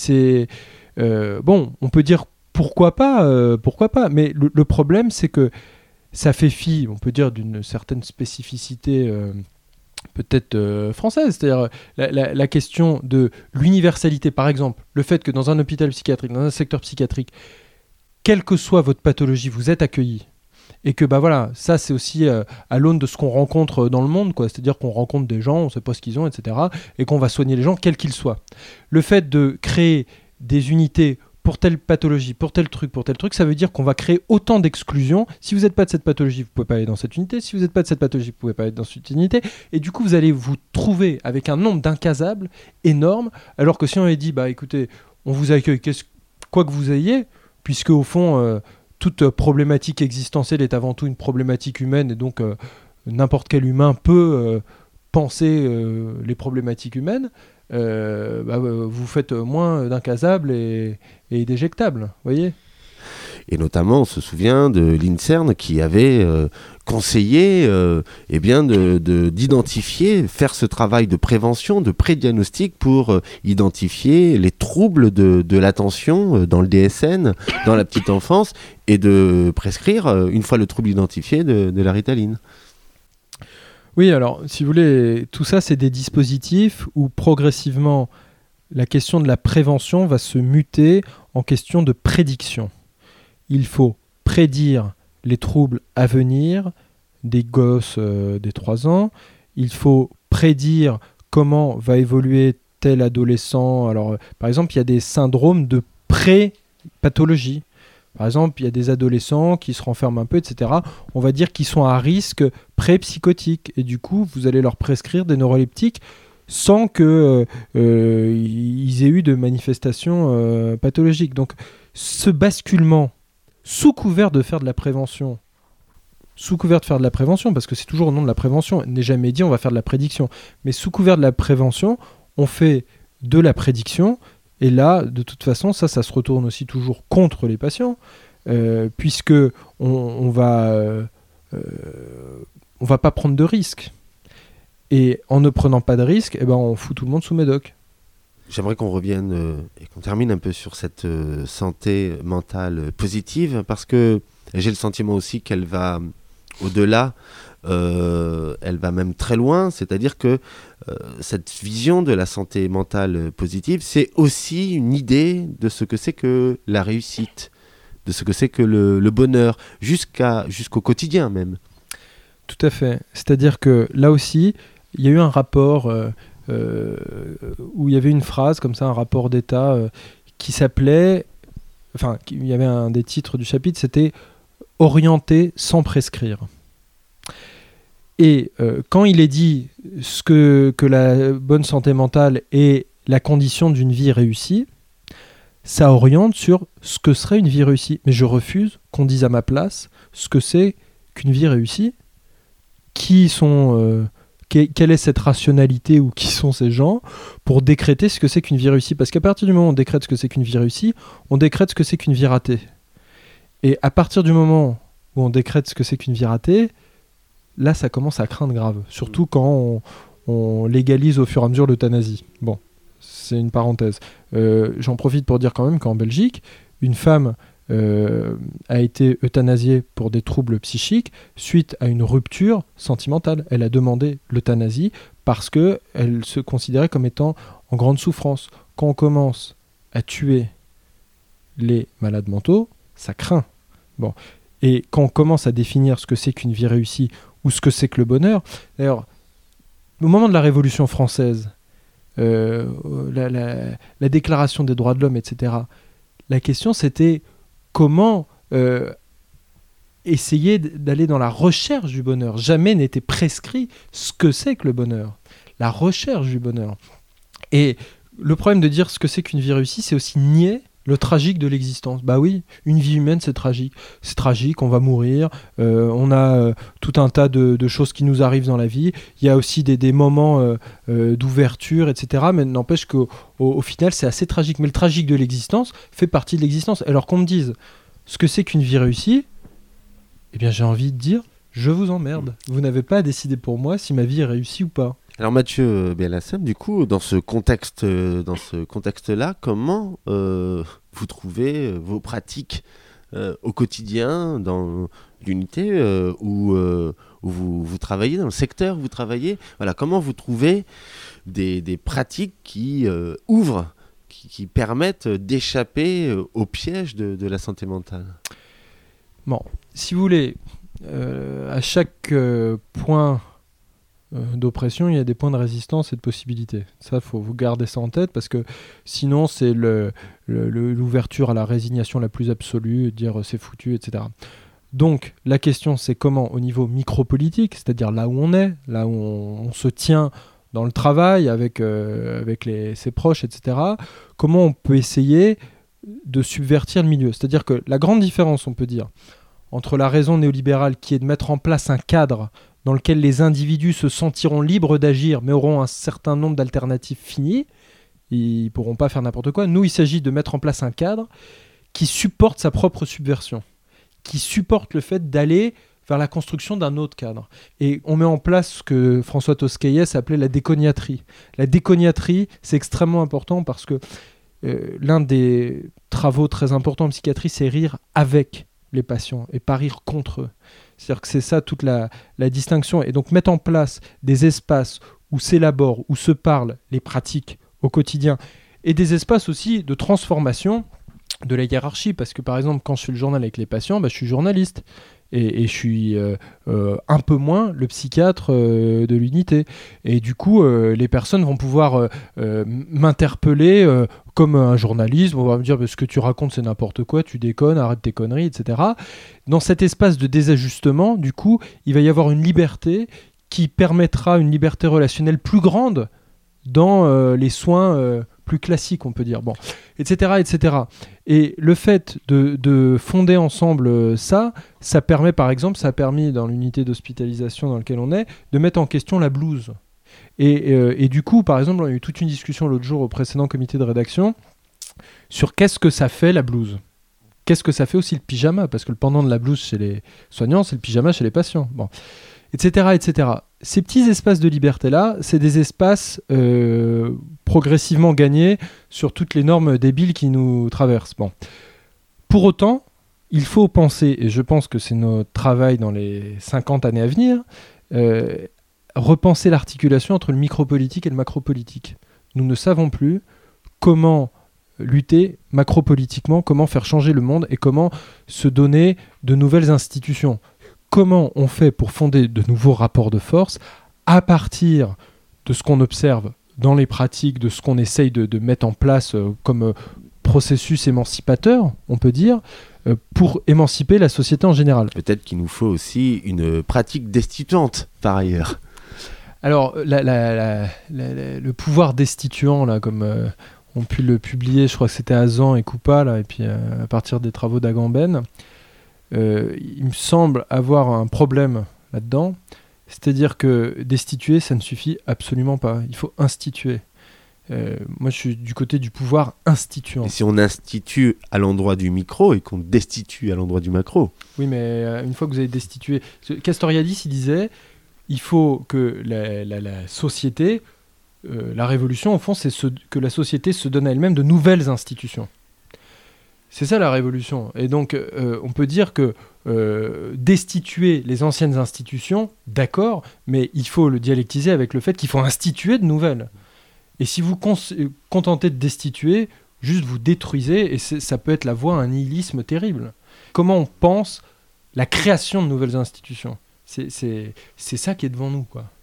on peut dire pourquoi pas, mais le problème, c'est que ça fait fi, on peut dire, d'une certaine spécificité peut-être française, c'est-à-dire la question de l'universalité. Par exemple, le fait que dans un hôpital psychiatrique, dans un secteur psychiatrique, quelle que soit votre pathologie, vous êtes accueilli. Et que ça c'est aussi à l'aune de ce qu'on rencontre dans le monde, quoi. C'est-à-dire qu'on rencontre des gens, on ne sait pas ce qu'ils ont, etc. Et qu'on va soigner les gens, quels qu'ils soient. Le fait de créer des unités pour telle pathologie, pour tel truc, ça veut dire qu'on va créer autant d'exclusions. Si vous n'êtes pas de cette pathologie, vous ne pouvez pas aller dans cette unité. Si vous n'êtes pas de cette pathologie, vous ne pouvez pas aller dans cette unité. Et du coup, vous allez vous trouver avec un nombre d'incasables énorme, alors que si on avait dit, écoutez, on vous accueille, quoi que vous ayez, puisque au fond, toute problématique existentielle est avant tout une problématique humaine, et donc n'importe quel humain peut penser les problématiques humaines, vous faites moins d'incasables et d'éjectables, voyez. Et notamment, on se souvient de l'INSERM qui avait conseillé d'identifier, faire ce travail de prévention, de pré-diagnostic pour identifier les troubles de l'attention dans le DSN, dans la petite enfance, et de prescrire, une fois le trouble identifié, de la Ritaline. Oui, alors, si vous voulez, tout ça, c'est des dispositifs où progressivement, la question de la prévention va se muter en question de prédiction. Il faut prédire les troubles à venir des gosses des 3 ans. Il faut prédire comment va évoluer tel adolescent. Alors, par exemple, il y a des syndromes de pré-pathologie. Par exemple, il y a des adolescents qui se renferment un peu, etc. On va dire qu'ils sont à risque pré-psychotique. Et du coup, vous allez leur prescrire des neuroleptiques sans qu'ils aient eu de manifestations pathologiques. Donc, ce basculement, sous couvert de faire de la prévention, parce que c'est toujours au nom de la prévention, n'est jamais dit on va faire de la prédiction, mais sous couvert de la prévention, on fait de la prédiction. Et là, de toute façon, ça se retourne aussi toujours contre les patients, puisque on va pas prendre de risques. Et en ne prenant pas de risques, on fout tout le monde sous médoc. J'aimerais qu'on revienne et qu'on termine un peu sur cette santé mentale positive, parce que j'ai le sentiment aussi qu'elle va au-delà, elle va même très loin, c'est-à-dire que cette vision de la santé mentale positive, c'est aussi une idée de ce que c'est que la réussite, de ce que c'est que le bonheur, jusqu'au quotidien même. Tout à fait. C'est-à-dire que là aussi, il y a eu un rapport où il y avait une phrase comme ça, un rapport d'État qui s'appelait, enfin, il y avait un des titres du chapitre, c'était « Orienter sans prescrire ». Et quand il est dit que la bonne santé mentale est la condition d'une vie réussie, ça oriente sur ce que serait une vie réussie. Mais je refuse qu'on dise à ma place ce que c'est qu'une vie réussie. Quelle est cette rationalité ou qui sont ces gens pour décréter ce que c'est qu'une vie réussie? Parce qu'à partir du moment où on décrète ce que c'est qu'une vie réussie, on décrète ce que c'est qu'une vie ratée. Et à partir du moment où on décrète ce que c'est qu'une vie ratée, là ça commence à craindre grave. Surtout quand on légalise au fur et à mesure l'euthanasie. Bon, c'est une parenthèse. J'en profite pour dire quand même qu'en Belgique, une femme a été euthanasiée pour des troubles psychiques suite à une rupture sentimentale. Elle a demandé l'euthanasie parce qu'elle se considérait comme étant en grande souffrance. Quand on commence à tuer les malades mentaux, ça craint. Bon. Et quand on commence à définir ce que c'est qu'une vie réussie ou ce que c'est que le bonheur, d'ailleurs, au moment de la Révolution française, la déclaration des droits de l'homme, etc., la question c'était comment essayer d'aller dans la recherche du bonheur. Jamais n'était prescrit ce que c'est que le bonheur. La recherche du bonheur. Et le problème de dire ce que c'est qu'une vie réussie, c'est aussi nier le tragique de l'existence. Bah oui, une vie humaine, c'est tragique. C'est tragique, on va mourir, on a tout un tas de choses qui nous arrivent dans la vie. Il y a aussi des moments d'ouverture, etc. Mais n'empêche qu'au final, c'est assez tragique. Mais le tragique de l'existence fait partie de l'existence. Alors qu'on me dise ce que c'est qu'une vie réussie, eh bien j'ai envie de dire, je vous emmerde. Vous n'avez pas à décider pour moi si ma vie est réussie ou pas. Alors Mathieu Belhassem, du coup, dans ce contexte-là, comment vous trouvez vos pratiques au quotidien dans l'unité où vous travaillez, dans le secteur où vous travaillez? Voilà, comment vous trouvez des pratiques qui ouvrent, qui permettent d'échapper au piège de la santé mentale? Bon, si vous voulez, à chaque point d'oppression, il y a des points de résistance et de possibilités. Ça, il faut vous garder ça en tête parce que sinon, c'est l'ouverture à la résignation la plus absolue, dire c'est foutu, etc. Donc, la question, c'est comment, au niveau micropolitique, c'est-à-dire là où on est, là où on se tient dans le travail avec ses proches, etc., comment on peut essayer de subvertir le milieu. C'est-à-dire que la grande différence, on peut dire, entre la raison néolibérale qui est de mettre en place un cadre dans lequel les individus se sentiront libres d'agir, mais auront un certain nombre d'alternatives finies, ils ne pourront pas faire n'importe quoi. Nous, il s'agit de mettre en place un cadre qui supporte sa propre subversion, qui supporte le fait d'aller vers la construction d'un autre cadre. Et on met en place ce que François Tosquelles appelait la déconiatrie. La déconiatrie, c'est extrêmement important parce que l'un des travaux très importants en psychiatrie, c'est rire avec les patients et pas rire contre eux. C'est-à-dire que c'est ça toute la distinction. Et donc mettre en place des espaces où s'élaborent, où se parlent les pratiques au quotidien et des espaces aussi de transformation de la hiérarchie. Parce que par exemple, quand je fais le journal avec les patients, je suis journaliste. Et je suis un peu moins le psychiatre de l'unité. Et du coup, les personnes vont pouvoir m'interpeller comme un journaliste. On va me dire ce que tu racontes, c'est n'importe quoi, tu déconnes, arrête tes conneries, etc. Dans cet espace de désajustement, du coup, il va y avoir une liberté qui permettra une liberté relationnelle plus grande dans les soins plus classiques, on peut dire. Bon, etc., etc. Et le fait de fonder ensemble ça permet, par exemple, ça a permis dans l'unité d'hospitalisation dans laquelle on est, de mettre en question la blouse. Et du coup, par exemple, on a eu toute une discussion l'autre jour au précédent comité de rédaction sur qu'est-ce que ça fait la blouse. Qu'est-ce que ça fait aussi le pyjama? Parce que le pendant de la blouse chez les soignants, c'est le pyjama chez les patients. Bon. etc., etc. Ces petits espaces de liberté-là, c'est des espaces progressivement gagnés sur toutes les normes débiles qui nous traversent. Bon. Pour autant, il faut penser, et je pense que c'est notre travail dans les 50 années à venir, repenser l'articulation entre le micropolitique et le macropolitique. Nous ne savons plus comment lutter macropolitiquement, comment faire changer le monde et comment se donner de nouvelles institutions. Comment on fait pour fonder de nouveaux rapports de force à partir de ce qu'on observe dans les pratiques, de ce qu'on essaye de mettre en place comme processus émancipateur, on peut dire, pour émanciper la société en général. Peut-être qu'il nous faut aussi une pratique destituante, par ailleurs. Alors, le pouvoir destituant, là, comme on pu le publier, je crois que c'était Azan et Coupa, là, et puis à partir des travaux d'Agamben, il me semble avoir un problème là-dedans. C'est-à-dire que destituer, ça ne suffit absolument pas. Il faut instituer. Moi, je suis du côté du pouvoir instituant. Et si on institue à l'endroit du micro et qu'on destitue à l'endroit du macro? Oui, mais une fois que vous avez destitué... Castoriadis, il disait, il faut que la société, la révolution, au fond, c'est que la société se donne à elle-même de nouvelles institutions. C'est ça la révolution. Et donc, on peut dire que destituer les anciennes institutions, d'accord, mais il faut le dialectiser avec le fait qu'il faut instituer de nouvelles. Et si vous contentez de destituer, juste vous détruisez, et ça peut être la voie à un nihilisme terrible. Comment on pense la création de nouvelles institutions ? C'est ça qui est devant nous, quoi.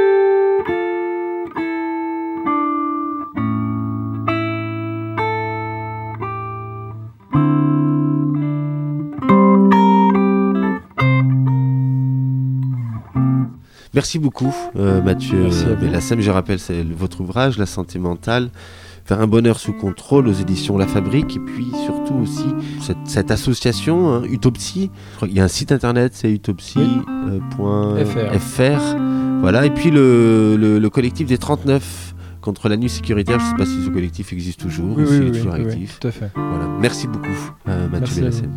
Merci beaucoup, Mathieu Bellassem. Je rappelle, c'est votre ouvrage, La santé mentale, vers un bonheur sous contrôle, aux éditions La Fabrique, et puis surtout aussi cette association, hein, Utopsie. Je crois qu'il y a un site internet, c'est utopsie.fr. Voilà, et puis le collectif des 39 contre la nuit sécuritaire. Je ne sais pas si ce collectif existe toujours, ou s'il est toujours actif. Oui, tout à fait. Voilà. Merci beaucoup, Mathieu Bellassem.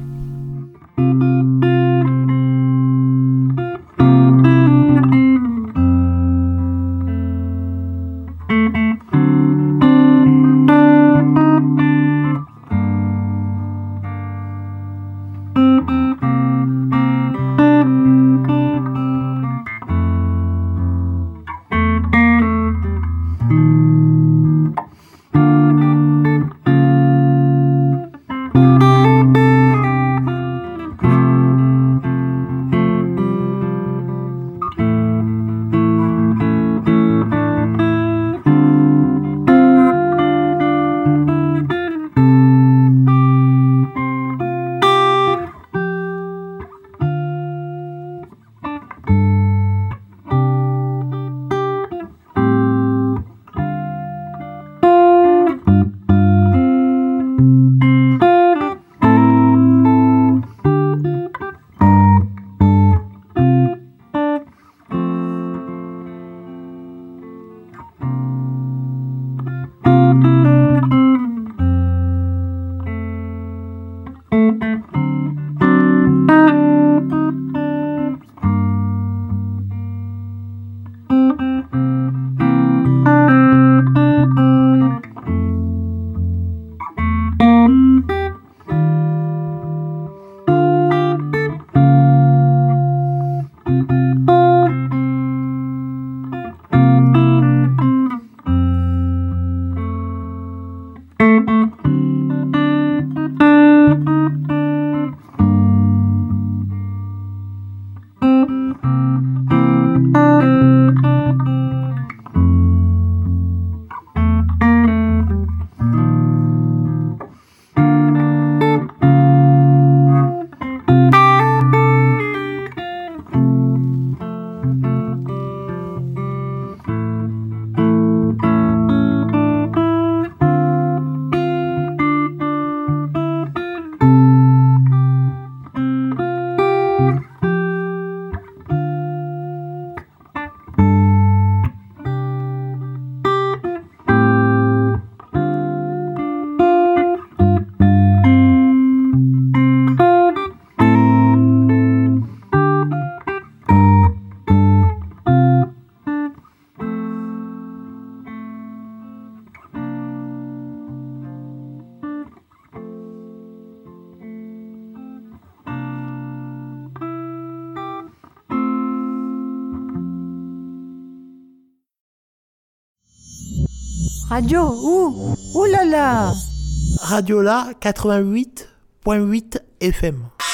Radio où? Ouh là là! Radio là 88.8 FM.